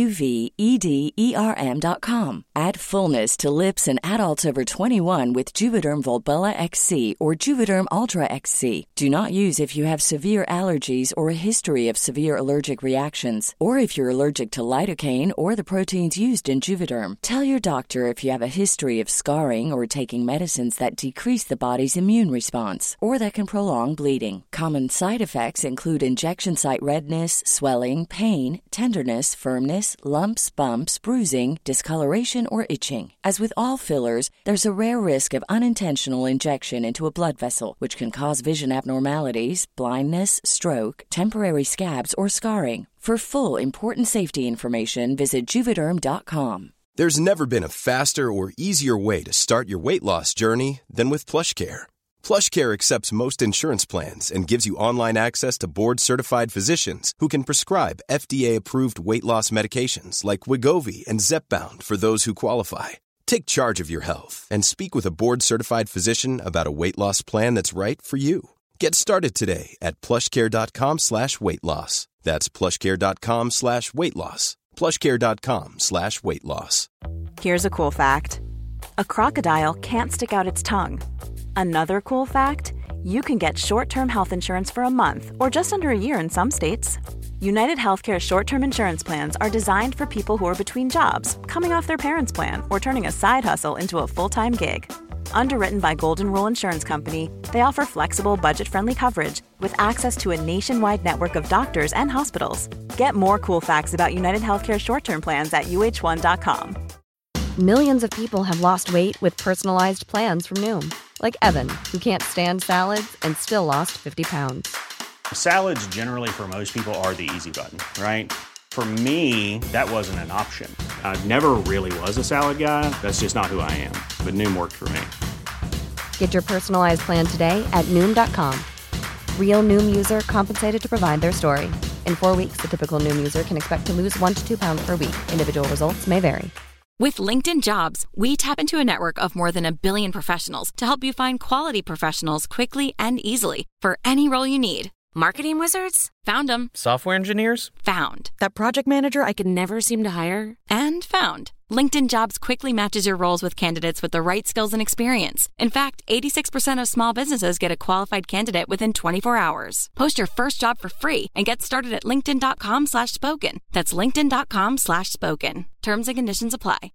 JUVEDERM.com. Add fullness to lips in adults over 21 with Juvederm Volbella XC or Juvederm Ultra XC. Do not use if you have severe allergies or a history of severe allergic reactions, or if you're allergic to lidocaine or the proteins used in Juvederm. Tell your doctor if you have a history of scarring or taking medicines that decrease the body's immune response or that can prolong bleeding. Common side effects include injection site redness, swelling, pain, tenderness, firmness, lumps, bumps, bruising, discoloration, or itching. As with all fillers, there's a rare risk of unintentional injection into a blood vessel, which can cause vision abnormalities, blindness, stroke, temporary scabs, or scarring. For full, important safety information, visit Juvederm.com. There's never been a faster or easier way to start your weight loss journey than with PlushCare. PlushCare accepts most insurance plans and gives you online access to board-certified physicians who can prescribe FDA-approved weight loss medications like Wegovy and Zepbound for those who qualify. Take charge of your health and speak with a board-certified physician about a weight loss plan that's right for you. Get started today at plushcare.com/weightloss. That's plushcare.com/weightloss. plushcare.com/weightloss. Here's a cool fact. A crocodile can't stick out its tongue. Another cool fact, you can get short-term health insurance for a month or just under a year in some states. United Healthcare short-term insurance plans are designed for people who are between jobs, coming off their parents' plan, or turning a side hustle into a full-time gig. Underwritten by Golden Rule Insurance Company, they offer flexible, budget-friendly coverage with access to a nationwide network of doctors and hospitals. Get more cool facts about United Healthcare short-term plans at uh1.com. Millions of people have lost weight with personalized plans from Noom. Like Evan, who can't stand salads and still lost 50 pounds. Salads generally for most people are the easy button, right? For me, that wasn't an option. I never really was a salad guy. That's just not who I am. But Noom worked for me. Get your personalized plan today at Noom.com. Real Noom user compensated to provide their story. In 4 weeks, the typical Noom user can expect to lose 1 to 2 pounds per week. Individual results may vary. With LinkedIn Jobs, we tap into a network of more than 1 billion professionals to help you find quality professionals quickly and easily for any role you need. Marketing wizards? Found them. Software engineers? Found. That project manager I could never seem to hire? And found. LinkedIn Jobs quickly matches your roles with candidates with the right skills and experience. In fact, 86% of small businesses get a qualified candidate within 24 hours. Post your first job for free and get started at linkedin.com/spoken. That's linkedin.com/spoken. Terms and conditions apply.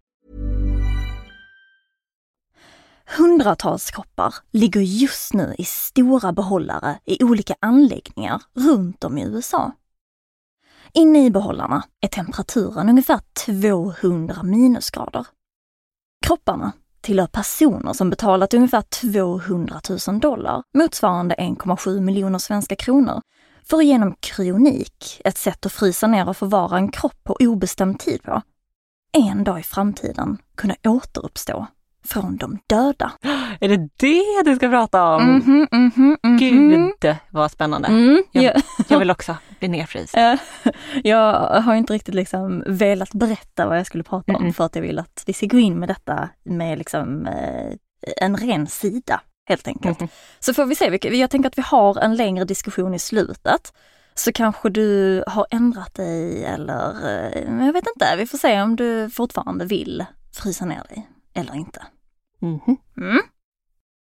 Hundratals kroppar ligger just nu i stora behållare i olika anläggningar runt om i USA. Inne i behållarna är temperaturen ungefär 200 minusgrader. Kropparna tillhör personer som betalat ungefär $200,000, motsvarande 1,7 miljoner svenska kronor, för att genom kryonik, ett sätt att frysa ner och förvara en kropp på obestämd tid på, en dag i framtiden kunna återuppstå från de döda. Är det du ska prata om? Gud, vad spännande. Jag vill också bli nerfryst. Jag har inte riktigt liksom velat berätta vad jag skulle prata om för att jag vill att vi ska gå in med detta med liksom en ren sida, helt enkelt. Så får vi se. Jag tänker att vi har en längre diskussion i slutet. Så kanske du har ändrat dig eller jag vet inte. Vi får se om du fortfarande vill frysa ner dig eller inte.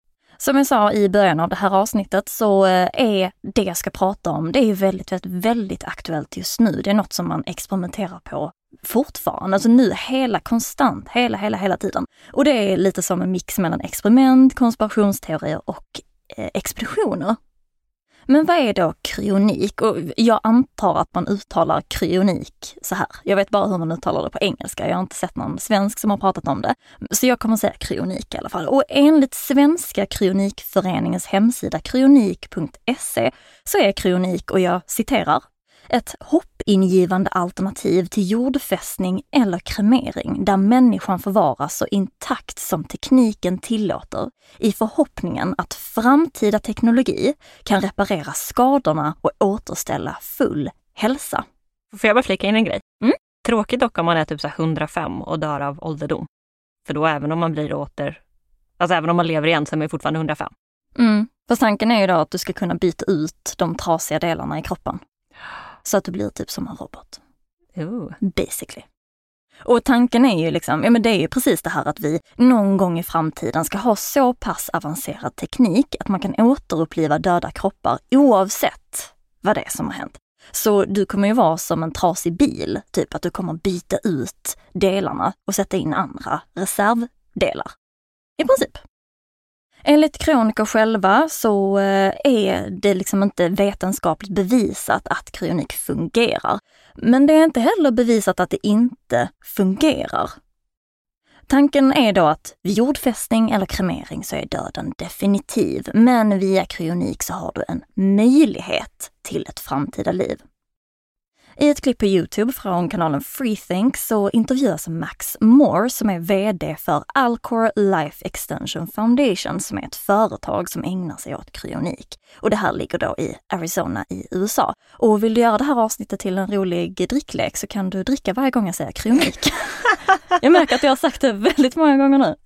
Som jag sa i början av det här avsnittet så är det jag ska prata om, det är väldigt, väldigt, väldigt aktuellt just nu. Det är något som man experimenterar på fortfarande, alltså nu konstant, hela tiden. Och det är lite som en mix mellan experiment, konspirationsteorier och expeditioner. Men vad är då kryonik? Och jag antar att man uttalar kryonik så här. Jag vet bara hur man uttalar det på engelska. Jag har inte sett någon svensk som har pratat om det. Så jag kommer säga kryonik i alla fall. Och enligt Svenska kryonikföreningens hemsida kryonik.se så är kryonik, och jag citerar, ett hoppingivande alternativ till jordfästning eller kremering där människan förvaras så intakt som tekniken tillåter i förhoppningen att framtida teknologi kan reparera skadorna och återställa full hälsa. Får jag bara flika in en grej? Tråkigt dock om man är typ så 105 och dör av ålderdom. För då även om man blir även om man lever igen så är man fortfarande 105. Fast tanken är ju då att du ska kunna byta ut de trasiga delarna i kroppen. Så att du blir typ som en robot. Basically. Och tanken är ju liksom, men det är ju precis det här att vi någon gång i framtiden ska ha så pass avancerad teknik att man kan återuppliva döda kroppar oavsett vad det är som har hänt. Så du kommer ju vara som en trasig bil, typ att du kommer byta ut delarna och sätta in andra reservdelar. I princip. Enligt kroniker själva så är det liksom inte vetenskapligt bevisat att kryonik fungerar. Men det är inte heller bevisat att det inte fungerar. Tanken är då att vid jordfästning eller kremering så är döden definitiv. Men via kryonik så har du en möjlighet till ett framtida liv. I ett klipp på YouTube från kanalen Freethink så intervjuas Max Moore som är vd för Alcor Life Extension Foundation som är ett företag som ägnar sig åt kryonik. Och det här ligger då i Arizona i USA. Och vill du göra det här avsnittet till en rolig dricklek så kan du dricka varje gång jag säger kryonik. Jag märker att jag har sagt det väldigt många gånger nu.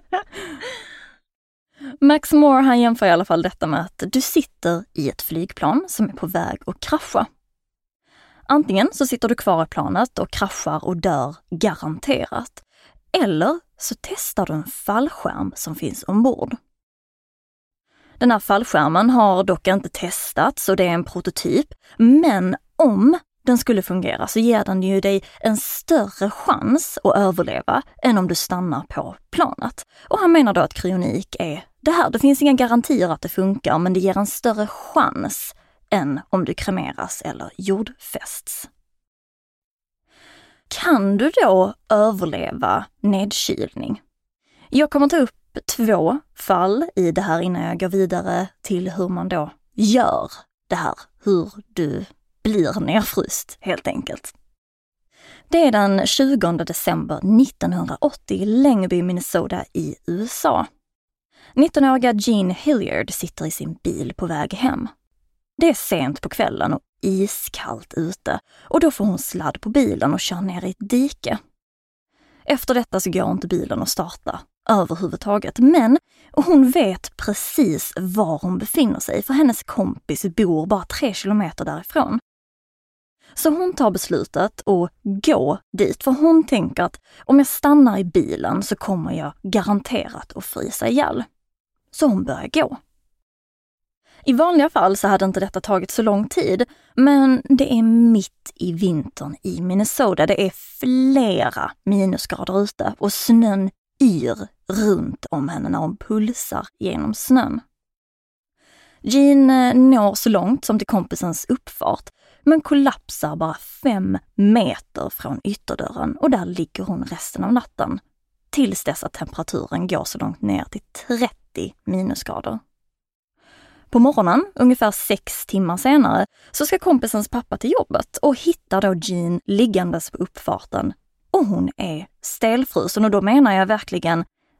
Max Moore han jämför i alla fall detta med att du sitter i ett flygplan som är på väg att krascha. Antingen så sitter du kvar i planet och kraschar och dör garanterat. Eller så testar du en fallskärm som finns ombord. Den här fallskärmen har dock inte testats och det är en prototyp. Men om den skulle fungera så ger den ju dig en större chans att överleva än om du stannar på planet. Och han menar då att kryonik är det här. Det finns inga garantier att det funkar men det ger en större chans än om du kremeras eller jordfästs. Kan du då överleva nedkylning? Jag kommer ta upp 2 fall i det här innan jag går vidare till hur man då gör det här. Hur du blir nedfryst helt enkelt. Det är den 20 december 1980 i Längby, Minnesota i USA. 19-åriga Jean Hilliard sitter i sin bil på väg hem. Det är sent på kvällen och iskallt ute och då får hon sladd på bilen och kör ner i ett dike. Efter detta så går inte bilen att starta överhuvudtaget, men hon vet precis var hon befinner sig för hennes kompis bor bara 3 kilometer därifrån. Så hon tar beslutet att gå dit för hon tänker att om jag stannar i bilen så kommer jag garanterat att frysa ihjäl. Så hon börjar gå. I vanliga fall så hade inte detta tagit så lång tid, men det är mitt i vintern i Minnesota. Det är flera minusgrader ute och snön yr runt om henne när hon pulsar genom snön. Jean når så långt som till kompisens uppfart, men kollapsar bara 5 meter från ytterdörren och där ligger hon resten av natten, tills dess att temperaturen går så långt ner till 30 minusgrader. På morgonen, ungefär 6 timmar senare, så ska kompisens pappa till jobbet och hittar då Jean liggandes på uppfarten. Och hon är stelfrusen, och då menar jag verkligen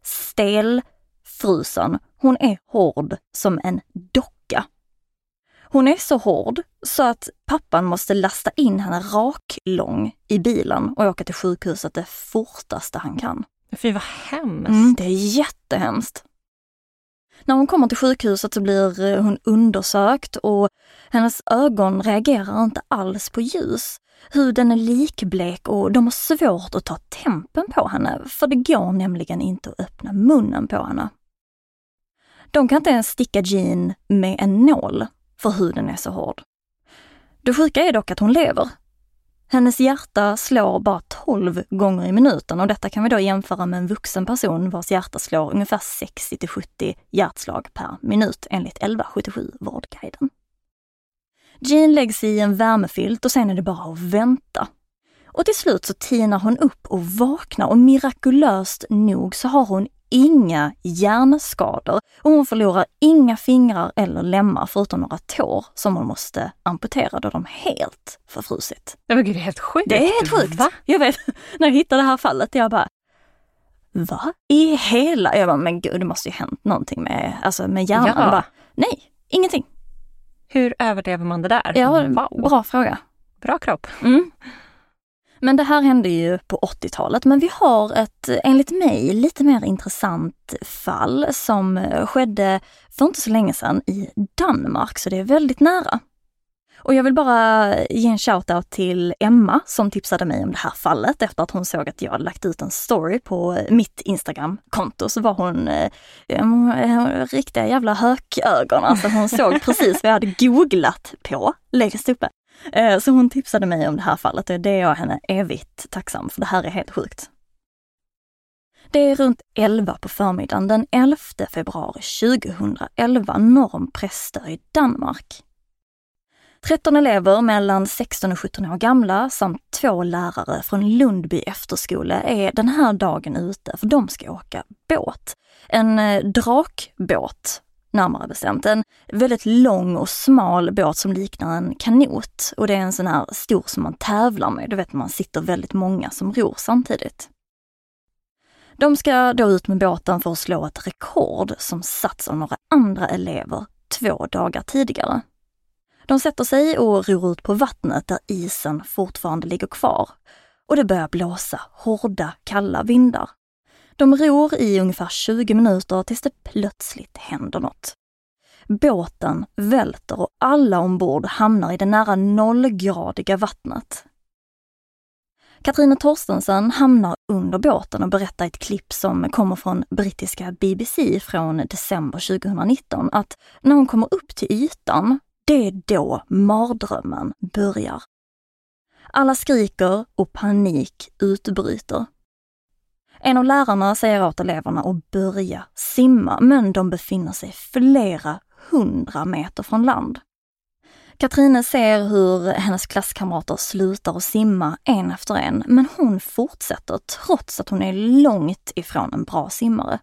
stelfrusen. Hon är hård som en docka. Hon är så hård så att pappan måste lasta in henne raklång i bilen och åka till sjukhuset det fortaste han kan. Fy vad hemskt. Det är jättehemskt. När hon kommer till sjukhuset så blir hon undersökt och hennes ögon reagerar inte alls på ljus. Huden är likblek och de har svårt att ta tempen på henne, för det går nämligen inte att öppna munnen på henne. De kan inte ens sticka Jean med en nål för huden är så hård. Det sjuka är dock att hon lever. Hennes hjärta slår bara 12 gånger i minuten och detta kan vi då jämföra med en vuxen person vars hjärta slår ungefär 60-70 hjärtslag per minut enligt 1177 Vårdguiden. Jean läggs i en värmefilt och sen är det bara att vänta. Och till slut så tinar hon upp och vaknar och mirakulöst nog så har hon inga hjärnskador och hon förlorar inga fingrar eller lemmar förutom några tår som hon måste amputera då de helt förfrusit. Men gud, det är helt sjukt. Det är helt sjukt. Va? Jag vet, när jag hittade det här fallet, jag bara, va? I hela, jag bara, men gud, det måste ju hänt någonting med hjärnan. Ja. Bara, nej, ingenting. Hur överlever man det där? Ja, wow. Bra fråga. Bra kropp. Mm. Men det här hände ju på 80-talet, men vi har ett, enligt mig, lite mer intressant fall som skedde för inte så länge sedan i Danmark, så det är väldigt nära. Och jag vill bara ge en shoutout till Emma som tipsade mig om det här fallet efter att hon såg att jag hade lagt ut en story på mitt Instagram-konto. Så var hon riktiga jävla hökögon, alltså hon såg precis vad jag hade googlat på längst uppe. Så hon tipsade mig om det här fallet och det är jag henne evigt tacksam för. Det här är helt sjukt. Det är runt 11 på förmiddagen den 11 februari 2011 norr om Præstø i Danmark. 13 elever mellan 16 och 17 år gamla samt 2 lärare från Lundby efterskola är den här dagen ute för de ska åka båt. En drakbåt. Närmare bestämt. En väldigt lång och smal båt som liknar en kanot. Och det är en sån här stor som man tävlar med. Du vet, man sitter väldigt många som ror samtidigt. De ska då ut med båten för att slå ett rekord som satts av några andra elever 2 dagar tidigare. De sätter sig och ror ut på vattnet där isen fortfarande ligger kvar. Och det börjar blåsa hårda, kalla vindar. De ror i ungefär 20 minuter tills det plötsligt händer något. Båten välter och alla ombord hamnar i det nära 0-gradiga vattnet. Katrine Torstensen hamnar under båten och berättar i ett klipp som kommer från brittiska BBC från december 2019 att när hon kommer upp till ytan, det är då mardrömmen börjar. Alla skriker och panik utbryter. En av lärarna säger åt eleverna att börja simma, men de befinner sig flera 100 meter från land. Katrine ser hur hennes klasskamrater slutar att simma en efter en, men hon fortsätter trots att hon är långt ifrån en bra simmare.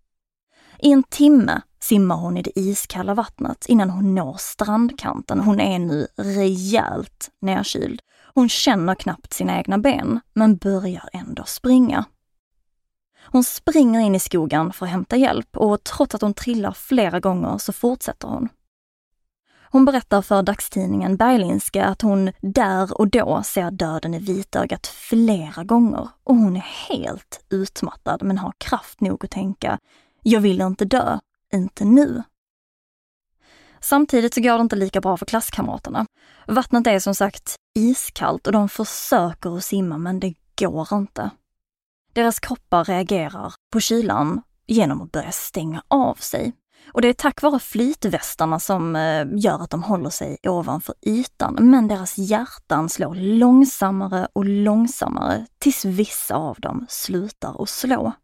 I en timme simmar hon i det iskalla vattnet innan hon når strandkanten. Hon är nu rejält nedkyld. Hon känner knappt sina egna ben, men börjar ändå springa. Hon springer in i skogen för att hämta hjälp och trots att hon trillar flera gånger så fortsätter hon. Hon berättar för dagstidningen Berlingske att hon där och då ser döden i vitögat flera gånger och hon är helt utmattad men har kraft nog att tänka, jag vill inte dö, inte nu. Samtidigt så går det inte lika bra för klasskamraterna. Vattnet är som sagt iskallt och de försöker att simma men det går inte. Deras kroppar reagerar på kylan genom att börja stänga av sig. Och det är tack vare flytvästarna som gör att de håller sig ovanför ytan. Men deras hjärtan slår långsammare och långsammare tills vissa av dem slutar att slå.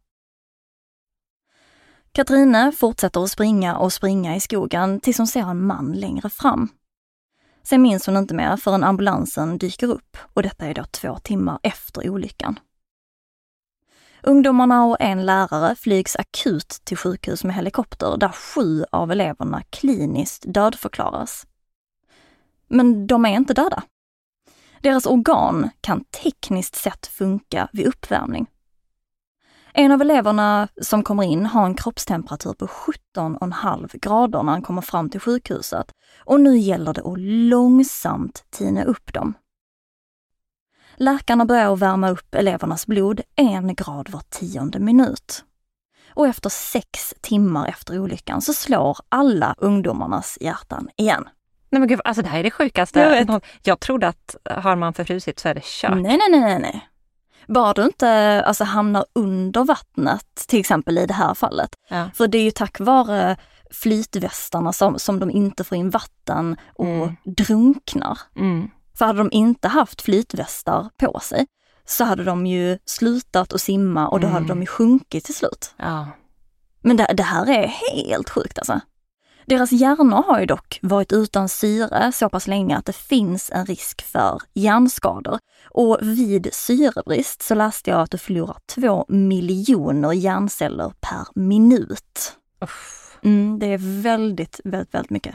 Katrine fortsätter att springa i skogen tills hon ser en man längre fram. Sen minns hon inte mer förrän ambulansen dyker upp och detta är då 2 timmar efter olyckan. Ungdomarna och en lärare flygs akut till sjukhus med helikopter där 7 av eleverna kliniskt dödförklaras. Men de är inte döda. Deras organ kan tekniskt sett funka vid uppvärmning. En av eleverna som kommer in har en kroppstemperatur på 17,5 grader när han kommer fram till sjukhuset och nu gäller det att långsamt tina upp dem. Läkarna börjar värma upp elevernas blod 1 grad var 10:e minut. Och efter 6 timmar efter olyckan så slår alla ungdomarnas hjärtan igen. Nej men gud, alltså det här är det sjukaste. Jag trodde att har man förfrusit så är det kört. Nej. Bara du inte alltså, hamnar under vattnet, till exempel i det här fallet. Ja. För det är ju tack vare flytvästarna som de inte får in vatten och drunknar. För hade de inte haft flytvästar på sig så hade de ju slutat att simma och då hade de ju sjunkit till slut. Ja. Men det här är helt sjukt alltså. Deras hjärnor har ju dock varit utan syre så pass länge att det finns en risk för hjärnskador. Och vid syrebrist så läste jag att du förlorar 2 miljoner hjärnceller per minut. Det är väldigt, väldigt, väldigt mycket.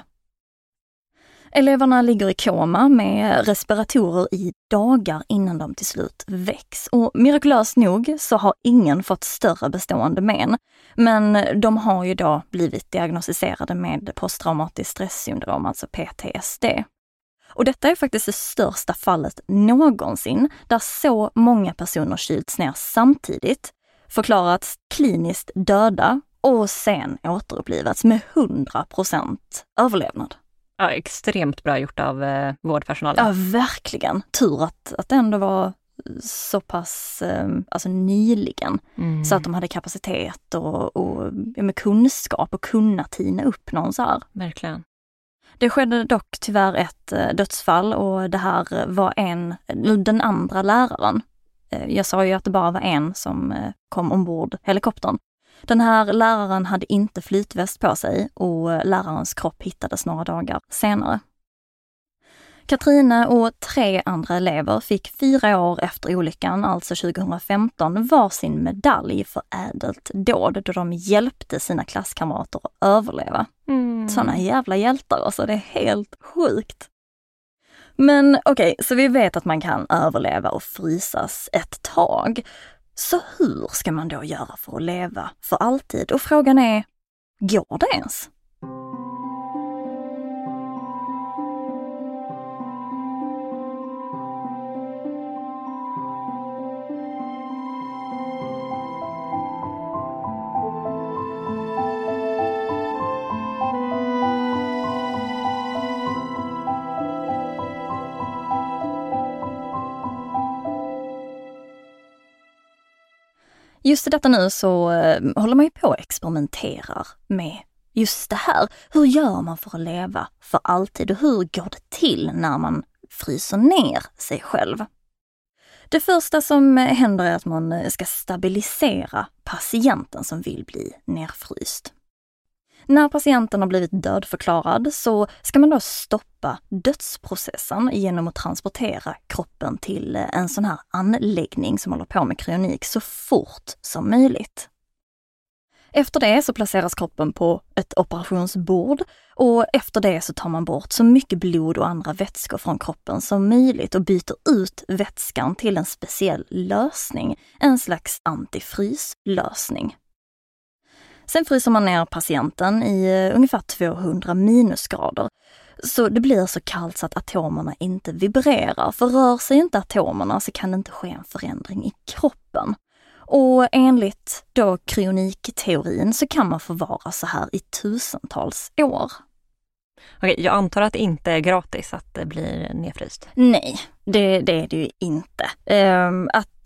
Eleverna ligger i koma med respiratorer i dagar innan de till slut väcks. Och mirakulöst nog så har ingen fått större bestående men. Men de har ju då blivit diagnostiserade med posttraumatiskt stresssyndrom, alltså PTSD. Och detta är faktiskt det största fallet någonsin där så många personer kylts ner samtidigt, förklarats kliniskt döda och sen återupplivats med 100% överlevnad. Ja, extremt bra gjort av vårdpersonalen. Ja, verkligen. Tur att det ändå var så pass alltså nyligen så att de hade kapacitet och med kunskap och kunna tina upp någon så här. Verkligen. Det skedde dock tyvärr ett dödsfall och det här var den andra läraren. Jag sa ju att det bara var en som kom ombord helikoptern. Den här läraren hade inte flytväst på sig och lärarens kropp hittades några dagar senare. Katrine och 3 andra elever fick 4 år efter olyckan, alltså 2015, varsin medalj för ädelt dåd då de hjälpte sina klasskamrater att överleva. Såna jävla hjältar alltså, det är helt sjukt. Men okej, så vi vet att man kan överleva och frysas ett tag. Så hur ska man då göra för att leva för alltid? Och frågan är, går det ens? Just i detta nu så håller man ju på och experimenterar med just det här. Hur gör man för att leva för alltid och hur går det till när man fryser ner sig själv? Det första som händer är att man ska stabilisera patienten som vill bli nerfryst. När patienten har blivit dödförklarad så ska man då stoppa dödsprocessen genom att transportera kroppen till en sån här anläggning som håller på med kryonik så fort som möjligt. Efter det så placeras kroppen på ett operationsbord och efter det så tar man bort så mycket blod och andra vätskor från kroppen som möjligt och byter ut vätskan till en speciell lösning, en slags antifryslösning. Sen fryser man ner patienten i ungefär 200 minusgrader. Så det blir så kallt så att atomerna inte vibrerar. För rör sig inte atomerna så kan det inte ske en förändring i kroppen. Och enligt då kryonikteorin så kan man förvara så här i tusentals år. Okej, jag antar att det inte är gratis att det blir nedfryst. Nej, det är det ju inte. Att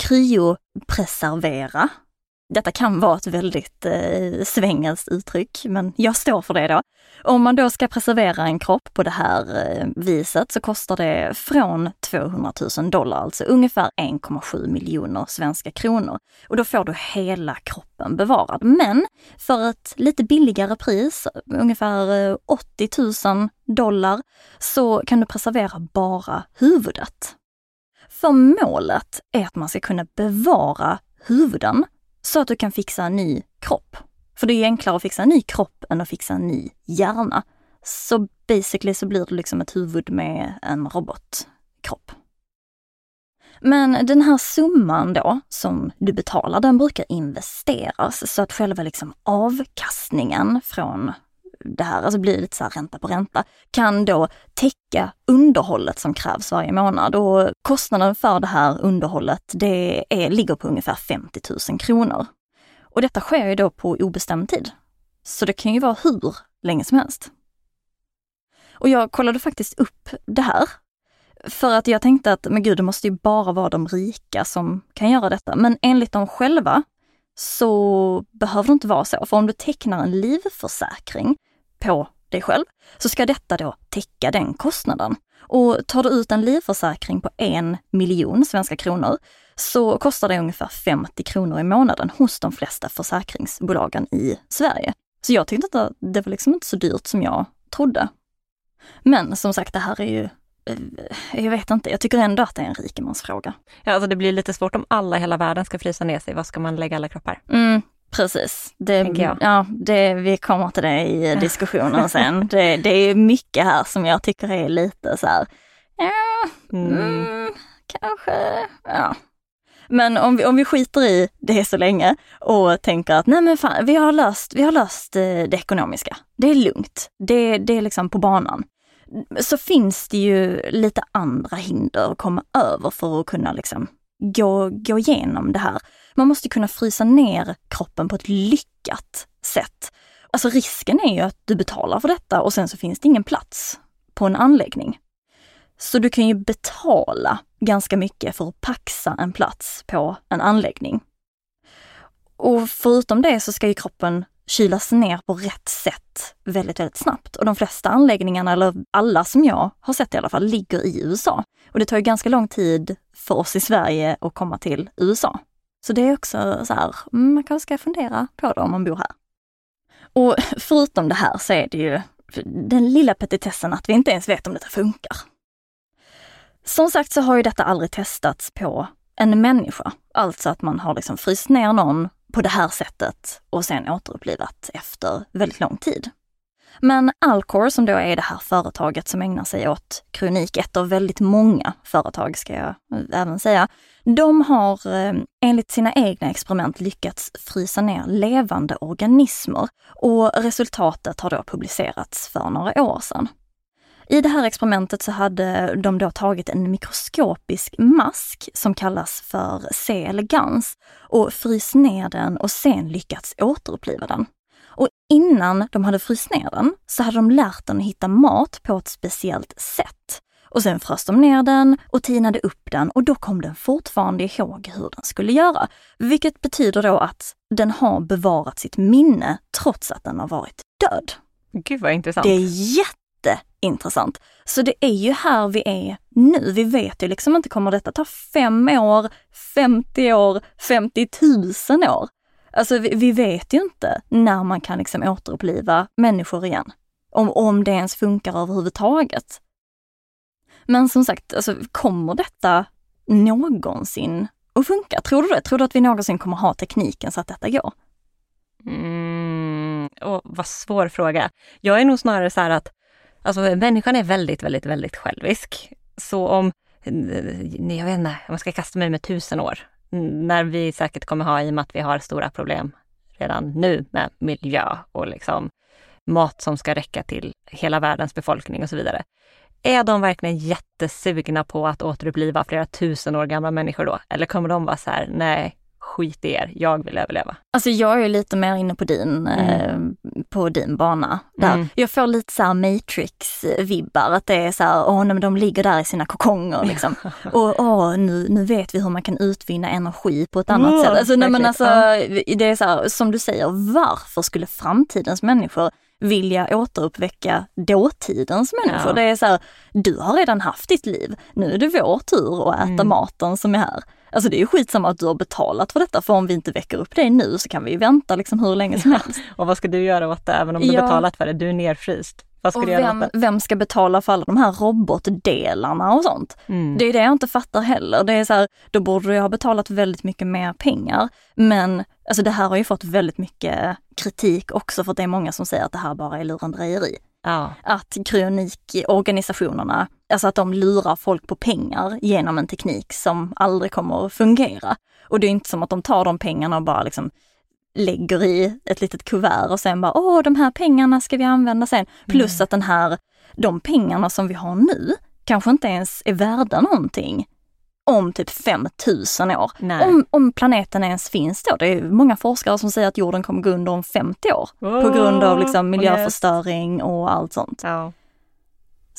kryopreservera, detta kan vara ett väldigt svängelskt uttryck, men jag står för det då. Om man då ska preservera en kropp på det här viset så kostar det från $200,000, alltså ungefär 1,7 miljoner svenska kronor. Och då får du hela kroppen bevarad. Men för ett lite billigare pris, ungefär $80,000, så kan du preservera bara huvudet. För målet är att man ska kunna bevara huvuden så att du kan fixa en ny kropp. För det är enklare att fixa en ny kropp än att fixa en ny hjärna. Så basically så blir det liksom ett huvud med en robotkropp. Men den här summan då som du betalar, den brukar investeras så att själva liksom avkastningen från det här, alltså blir lite så här ränta på ränta, kan då täcka underhållet som krävs varje månad. Och kostnaden för det här underhållet ligger på ungefär 50 000 kronor. Och detta sker ju då på obestämd tid. Så det kan ju vara hur länge som helst. Och jag kollade faktiskt upp det här. För att jag tänkte att, men gud, det måste ju bara vara de rika som kan göra detta. Men enligt dem själva så behöver det inte vara så. För om du tecknar en livförsäkring på dig själv så ska detta då täcka den kostnaden. Och tar du ut en livförsäkring på 1 miljon svenska kronor så kostar det ungefär 50 kronor i månaden hos de flesta försäkringsbolagen i Sverige. Så jag tyckte att det var liksom inte så dyrt som jag trodde. Men som sagt, det här är ju, jag vet inte, jag tycker ändå att det är en rikemansfråga. Ja, alltså det blir lite svårt om alla i hela världen ska frysa ner sig. Vad ska man lägga alla kroppar? Precis. Vi kommer till det i diskussionen sen. Det är mycket här som jag tycker är lite så här, kanske, ja. Men om vi skiter i det så länge och tänker att nej men fan, vi har löst det ekonomiska. Det är lugnt. Det är liksom på banan. Så finns det ju lite andra hinder att komma över för att kunna liksom gå igenom det här. Man måste kunna frysa ner kroppen på ett lyckat sätt. Alltså risken är ju att du betalar för detta och sen så finns det ingen plats på en anläggning. Så du kan ju betala ganska mycket för att paxa en plats på en anläggning. Och förutom det så ska ju kroppen kylas ner på rätt sätt väldigt, väldigt snabbt. Och de flesta anläggningarna, eller alla som jag har sett i alla fall, ligger i USA. Och det tar ju ganska lång tid för oss i Sverige att komma till USA. Så det är också så här, man kanske ska fundera på det om man bor här. Och förutom det här så är det ju den lilla petitessen att vi inte ens vet om detta funkar. Som sagt så har ju detta aldrig testats på en människa. Alltså att man har liksom fryst ner någon på det här sättet och sen återupplivat efter väldigt lång tid. Men Alcor, som då är det här företaget som ägnar sig åt kryonik, ett av väldigt många företag ska jag även säga, de har enligt sina egna experiment lyckats frysa ner levande organismer och resultatet har då publicerats för några år sedan. I det här experimentet så hade de då tagit en mikroskopisk mask som kallas för C. elegans och fryst ner den och sen lyckats återuppliva den. Och innan de hade fryst ner den så hade de lärt den att hitta mat på ett speciellt sätt. Och sen frös de ner den och tinade upp den och då kom den fortfarande ihåg hur den skulle göra. Vilket betyder då att den har bevarat sitt minne trots att den har varit död. Gud vad intressant. Det är jätteintressant. Så det är ju här vi är nu. Vi vet ju liksom inte, kommer detta ta 5 år, 50 år, 50 000 år? Alltså vi vet ju inte när man kan liksom återuppliva människor igen. Om det ens funkar överhuvudtaget. Men som sagt, alltså, kommer detta någonsin att funka? Tror du det? Tror du att vi någonsin kommer ha tekniken så att detta går? Vad svår fråga. Jag är nog snarare så här att alltså, människan är väldigt, väldigt, väldigt självisk. Så om, jag vet inte, man ska kasta mig med 1000 år. När vi säkert kommer ha, i och med att vi har stora problem redan nu med miljö och liksom mat som ska räcka till hela världens befolkning och så vidare. Är de verkligen jättesugna på att återuppliva flera 1000 år gamla människor då? Eller kommer de vara så här, nej, skit i er, jag vill överleva? Alltså jag är lite mer inne på din bana där. Jag får lite så här Matrix-vibbar, att det är så här, men de ligger där i sina kokonger liksom. Och nu vet vi hur man kan utvinna energi på ett annat sätt. Alltså, det är så här, som du säger, varför skulle framtidens människor vilja återuppväcka dåtidens människor? Ja. Det är så här, du har redan haft ditt liv, nu är det vår tur att äta maten som är här. Alltså det är ju skitsamma att du har betalat för detta, för om vi inte väcker upp dig nu så kan vi ju vänta liksom hur länge som helst. Och vad ska du göra åt det även om du betalat för det? Du är nerfryst. Vad ska du göra åt det? Vem ska betala för alla de här robotdelarna och sånt? Det är det jag inte fattar heller. Det är så här, då borde du ha betalat väldigt mycket mer pengar. Men alltså det här har ju fått väldigt mycket kritik också, för att det är många som säger att det här bara är lurendrejeri. Ja. Att kronikorganisationerna, alltså att de lurar folk på pengar genom en teknik som aldrig kommer att fungera. Och det är inte som att de tar de pengarna och bara liksom lägger i ett litet kuvert och sen bara, de här pengarna ska vi använda sen. Plus att de pengarna som vi har nu kanske inte ens är värda någonting om typ 5000 år. Om planeten ens finns då. Det är många forskare som säger att jorden kommer gå under om 50 år. På grund av liksom miljöförstöring och allt sånt. Ja.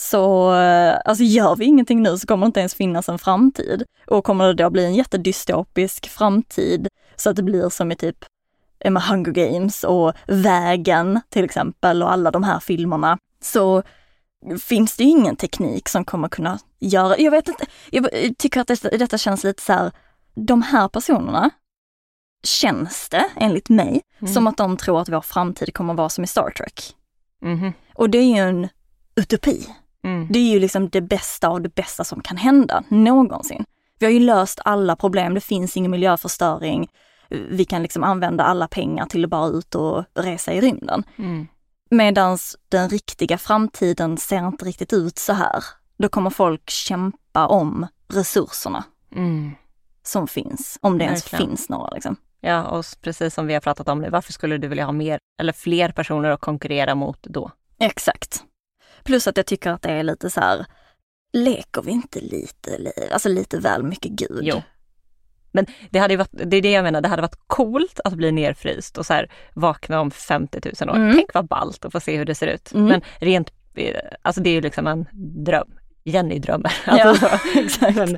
Så alltså gör vi ingenting nu så kommer det inte ens finnas en framtid. Och kommer det då bli en jättedystopisk framtid så att det blir som i typ Hunger Games och Vägen till exempel och alla de här filmerna, så finns det ju ingen teknik som kommer kunna göra. Jag vet inte, jag tycker att detta känns lite så här, de här personerna känns det enligt mig som att de tror att vår framtid kommer vara som i Star Trek. Och det är ju en utopi. Det är ju liksom det bästa av det bästa som kan hända någonsin. Vi har ju löst alla problem, det finns ingen miljöförstöring. Vi kan liksom använda alla pengar till att bara ut och resa i rymden. Medans den riktiga framtiden ser inte riktigt ut så här. Då kommer folk kämpa om resurserna som finns. Om det ens finns några liksom. Ja, och precis som vi har pratat om nu, varför skulle du vilja ha mer eller fler personer att konkurrera mot då? Exakt. Plus att jag tycker att det är lite så här, leker vi inte lite väl mycket Gud? Jo. Men det är det jag menar, det hade varit coolt att bli nerfryst och så här vakna om 50 000 år. Tänk vad ballt och få se hur det ser ut. Men rent, alltså det är ju liksom en dröm. Jenny drömmer. Alltså, exakt. Men,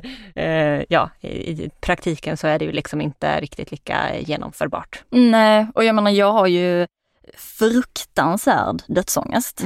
i praktiken så är det ju liksom inte riktigt lika genomförbart. Nej, och jag menar jag har ju fruktansvärd dödsångest.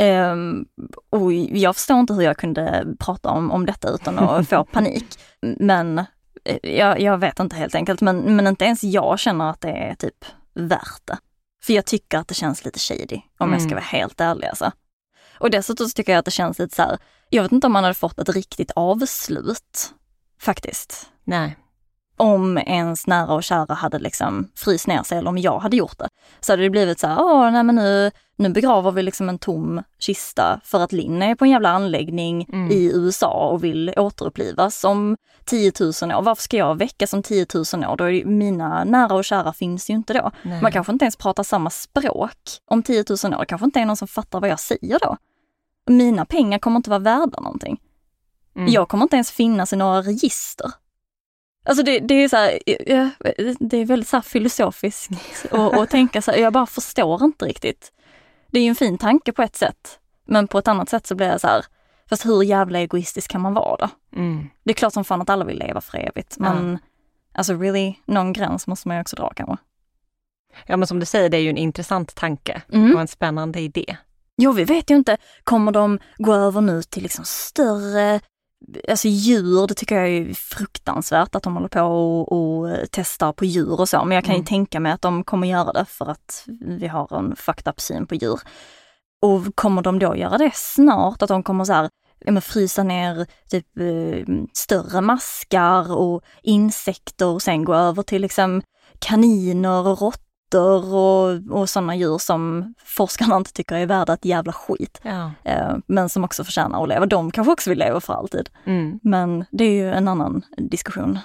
Och jag förstår inte hur jag kunde prata om detta utan att få panik. Men jag vet inte helt enkelt. Men inte ens jag känner att det är typ värt det. För jag tycker att det känns lite shady, om jag ska vara helt ärlig alltså. Och dessutom tycker jag att det känns lite så här, jag vet inte om man hade fått ett riktigt avslut faktiskt. Nej. Om ens nära och kära hade liksom fryst ner sig, eller om jag hade gjort det. Så hade det blivit så här, nej men nu begraver vi liksom en tom kista för att Linn är på en jävla anläggning i USA och vill återupplivas om 10 000 år. Varför ska jag väckas om 10 000 år? Då är mina nära och kära finns ju inte då. Nej. Man kanske inte ens pratar samma språk om 10 000 år. Det kanske inte är någon som fattar vad jag säger då. Mina pengar kommer inte vara värda någonting. Jag kommer inte ens finnas i några register. Alltså det är så här, det är väldigt så här filosofiskt och tänka så här, jag bara förstår inte riktigt. Det är ju en fin tanke på ett sätt, men på ett annat sätt så blir jag så här, fast hur jävla egoistisk kan man vara då? Det är klart som fan att alla vill leva för evigt, men alltså really, någon gräns måste man ju också dra kanske. Ja, men som du säger, det är ju en intressant tanke och en spännande idé. Jo, vi vet ju inte, kommer de gå över nu till liksom större, alltså djur, det tycker jag är fruktansvärt att de håller på och testar på djur och så. Men jag kan ju tänka mig att de kommer göra det för att vi har en fucked up syn på djur. Och kommer de då göra det snart? Att de kommer så här, frysa ner typ större maskar och insekter och sen gå över till liksom kaniner och råttor och sådana djur som forskarna inte tycker är värda ett jävla skit. Ja. Men som också förtjänar att leva. De kanske också vill leva för alltid. Men det är ju en annan diskussion.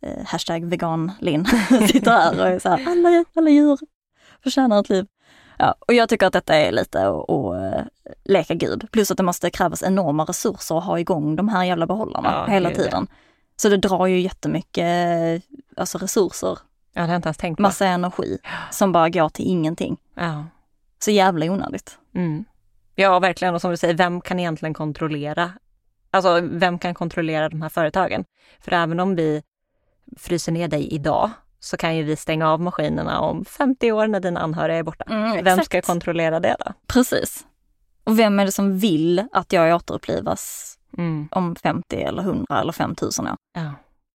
#veganlin sitter här och är så här, alla djur förtjänar ett liv. Ja, och jag tycker att detta är lite att leka Gud. Plus att det måste krävas enorma resurser att ha igång de här jävla behållarna hela tiden. Så det drar ju jättemycket alltså resurser. Ja, det har jag inte ens tänkt på. Massa energi som bara går till ingenting. Ja. Så jävla onödigt. Ja, verkligen. Och som du säger, vem kan egentligen kontrollera? Alltså, vem kan kontrollera de här företagen? För även om vi fryser ner dig idag så kan ju vi stänga av maskinerna om 50 år när dina anhöriga är borta. Vem ska kontrollera det då? Precis. Och vem är det som vill att jag återupplivas om 50 eller 100 eller 5000 år? Ja.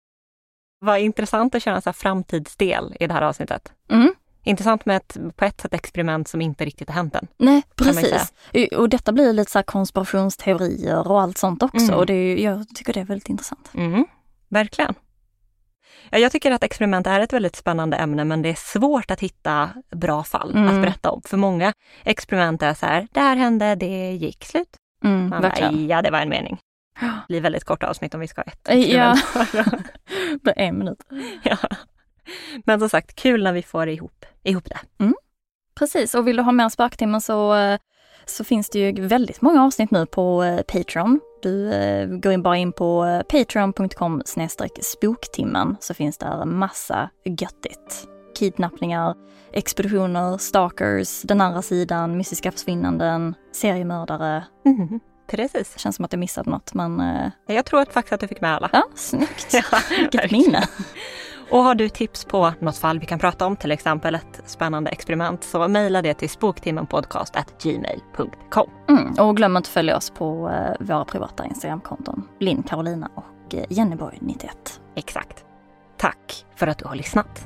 Vad intressant att köra en sån här framtidsdel i det här avsnittet. Intressant med på ett sätt experiment som inte riktigt har hänt än. Nej, precis. Och detta blir lite så här konspirationsteorier och allt sånt också. Och jag tycker det är väldigt intressant. Verkligen. Ja, jag tycker att experiment är ett väldigt spännande ämne, men det är svårt att hitta bra fall att berätta om. För många experiment är så här, det här hände, det gick slut. Man bara, ja, det var en mening. Det blir väldigt kort avsnitt om vi ska ha ett experiment. Ja, bara 1 minut. Ja. Men som sagt, kul när vi får ihop det. Precis, och vill du ha mer Spöktimmen så finns det ju väldigt många avsnitt nu på Patreon. Du går bara in på patreon.com/spoktimmen så finns där massa göttigt. Kidnappningar, expeditioner, stalkers, den andra sidan, mystiska försvinnanden, seriemördare. Precis. Det känns som att jag missat något, men... Jag tror faktiskt att du fick med alla. Ja, snyggt. Vilket minne. Och har du tips på något fall vi kan prata om, till exempel ett spännande experiment, så mejla det till spoktimmenpodcast@gmail.com. Och glöm inte att följa oss på våra privata Instagramkonton. Linn Carolina och Jennyborg 91. Exakt. Tack för att du har lyssnat.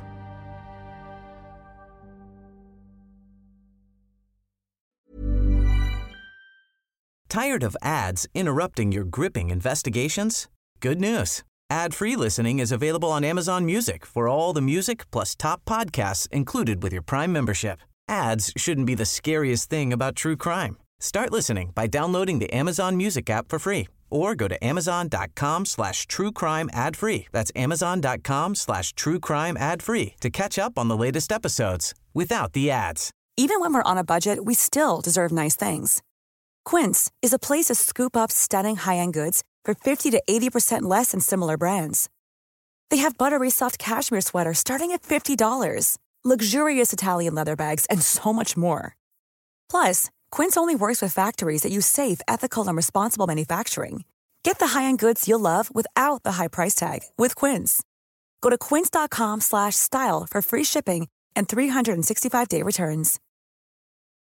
Tired of ads interrupting your gripping investigations? Good news. Ad-free listening is available on Amazon Music for all the music plus top podcasts included with your Prime membership. Ads shouldn't be the scariest thing about true crime. Start listening by downloading the Amazon Music app for free or go to amazon.com/truecrime ad-free. That's amazon.com/truecrime ad-free to catch up on the latest episodes without the ads. Even when we're on a budget, we still deserve nice things. Quince is a place to scoop up stunning high-end goods for 50 to 80% less than similar brands. They have buttery soft cashmere sweaters starting at $50, luxurious Italian leather bags, and so much more. Plus, Quince only works with factories that use safe, ethical, and responsible manufacturing. Get the high-end goods you'll love without the high price tag with Quince. Go to quince.com/style for free shipping and 365-day returns.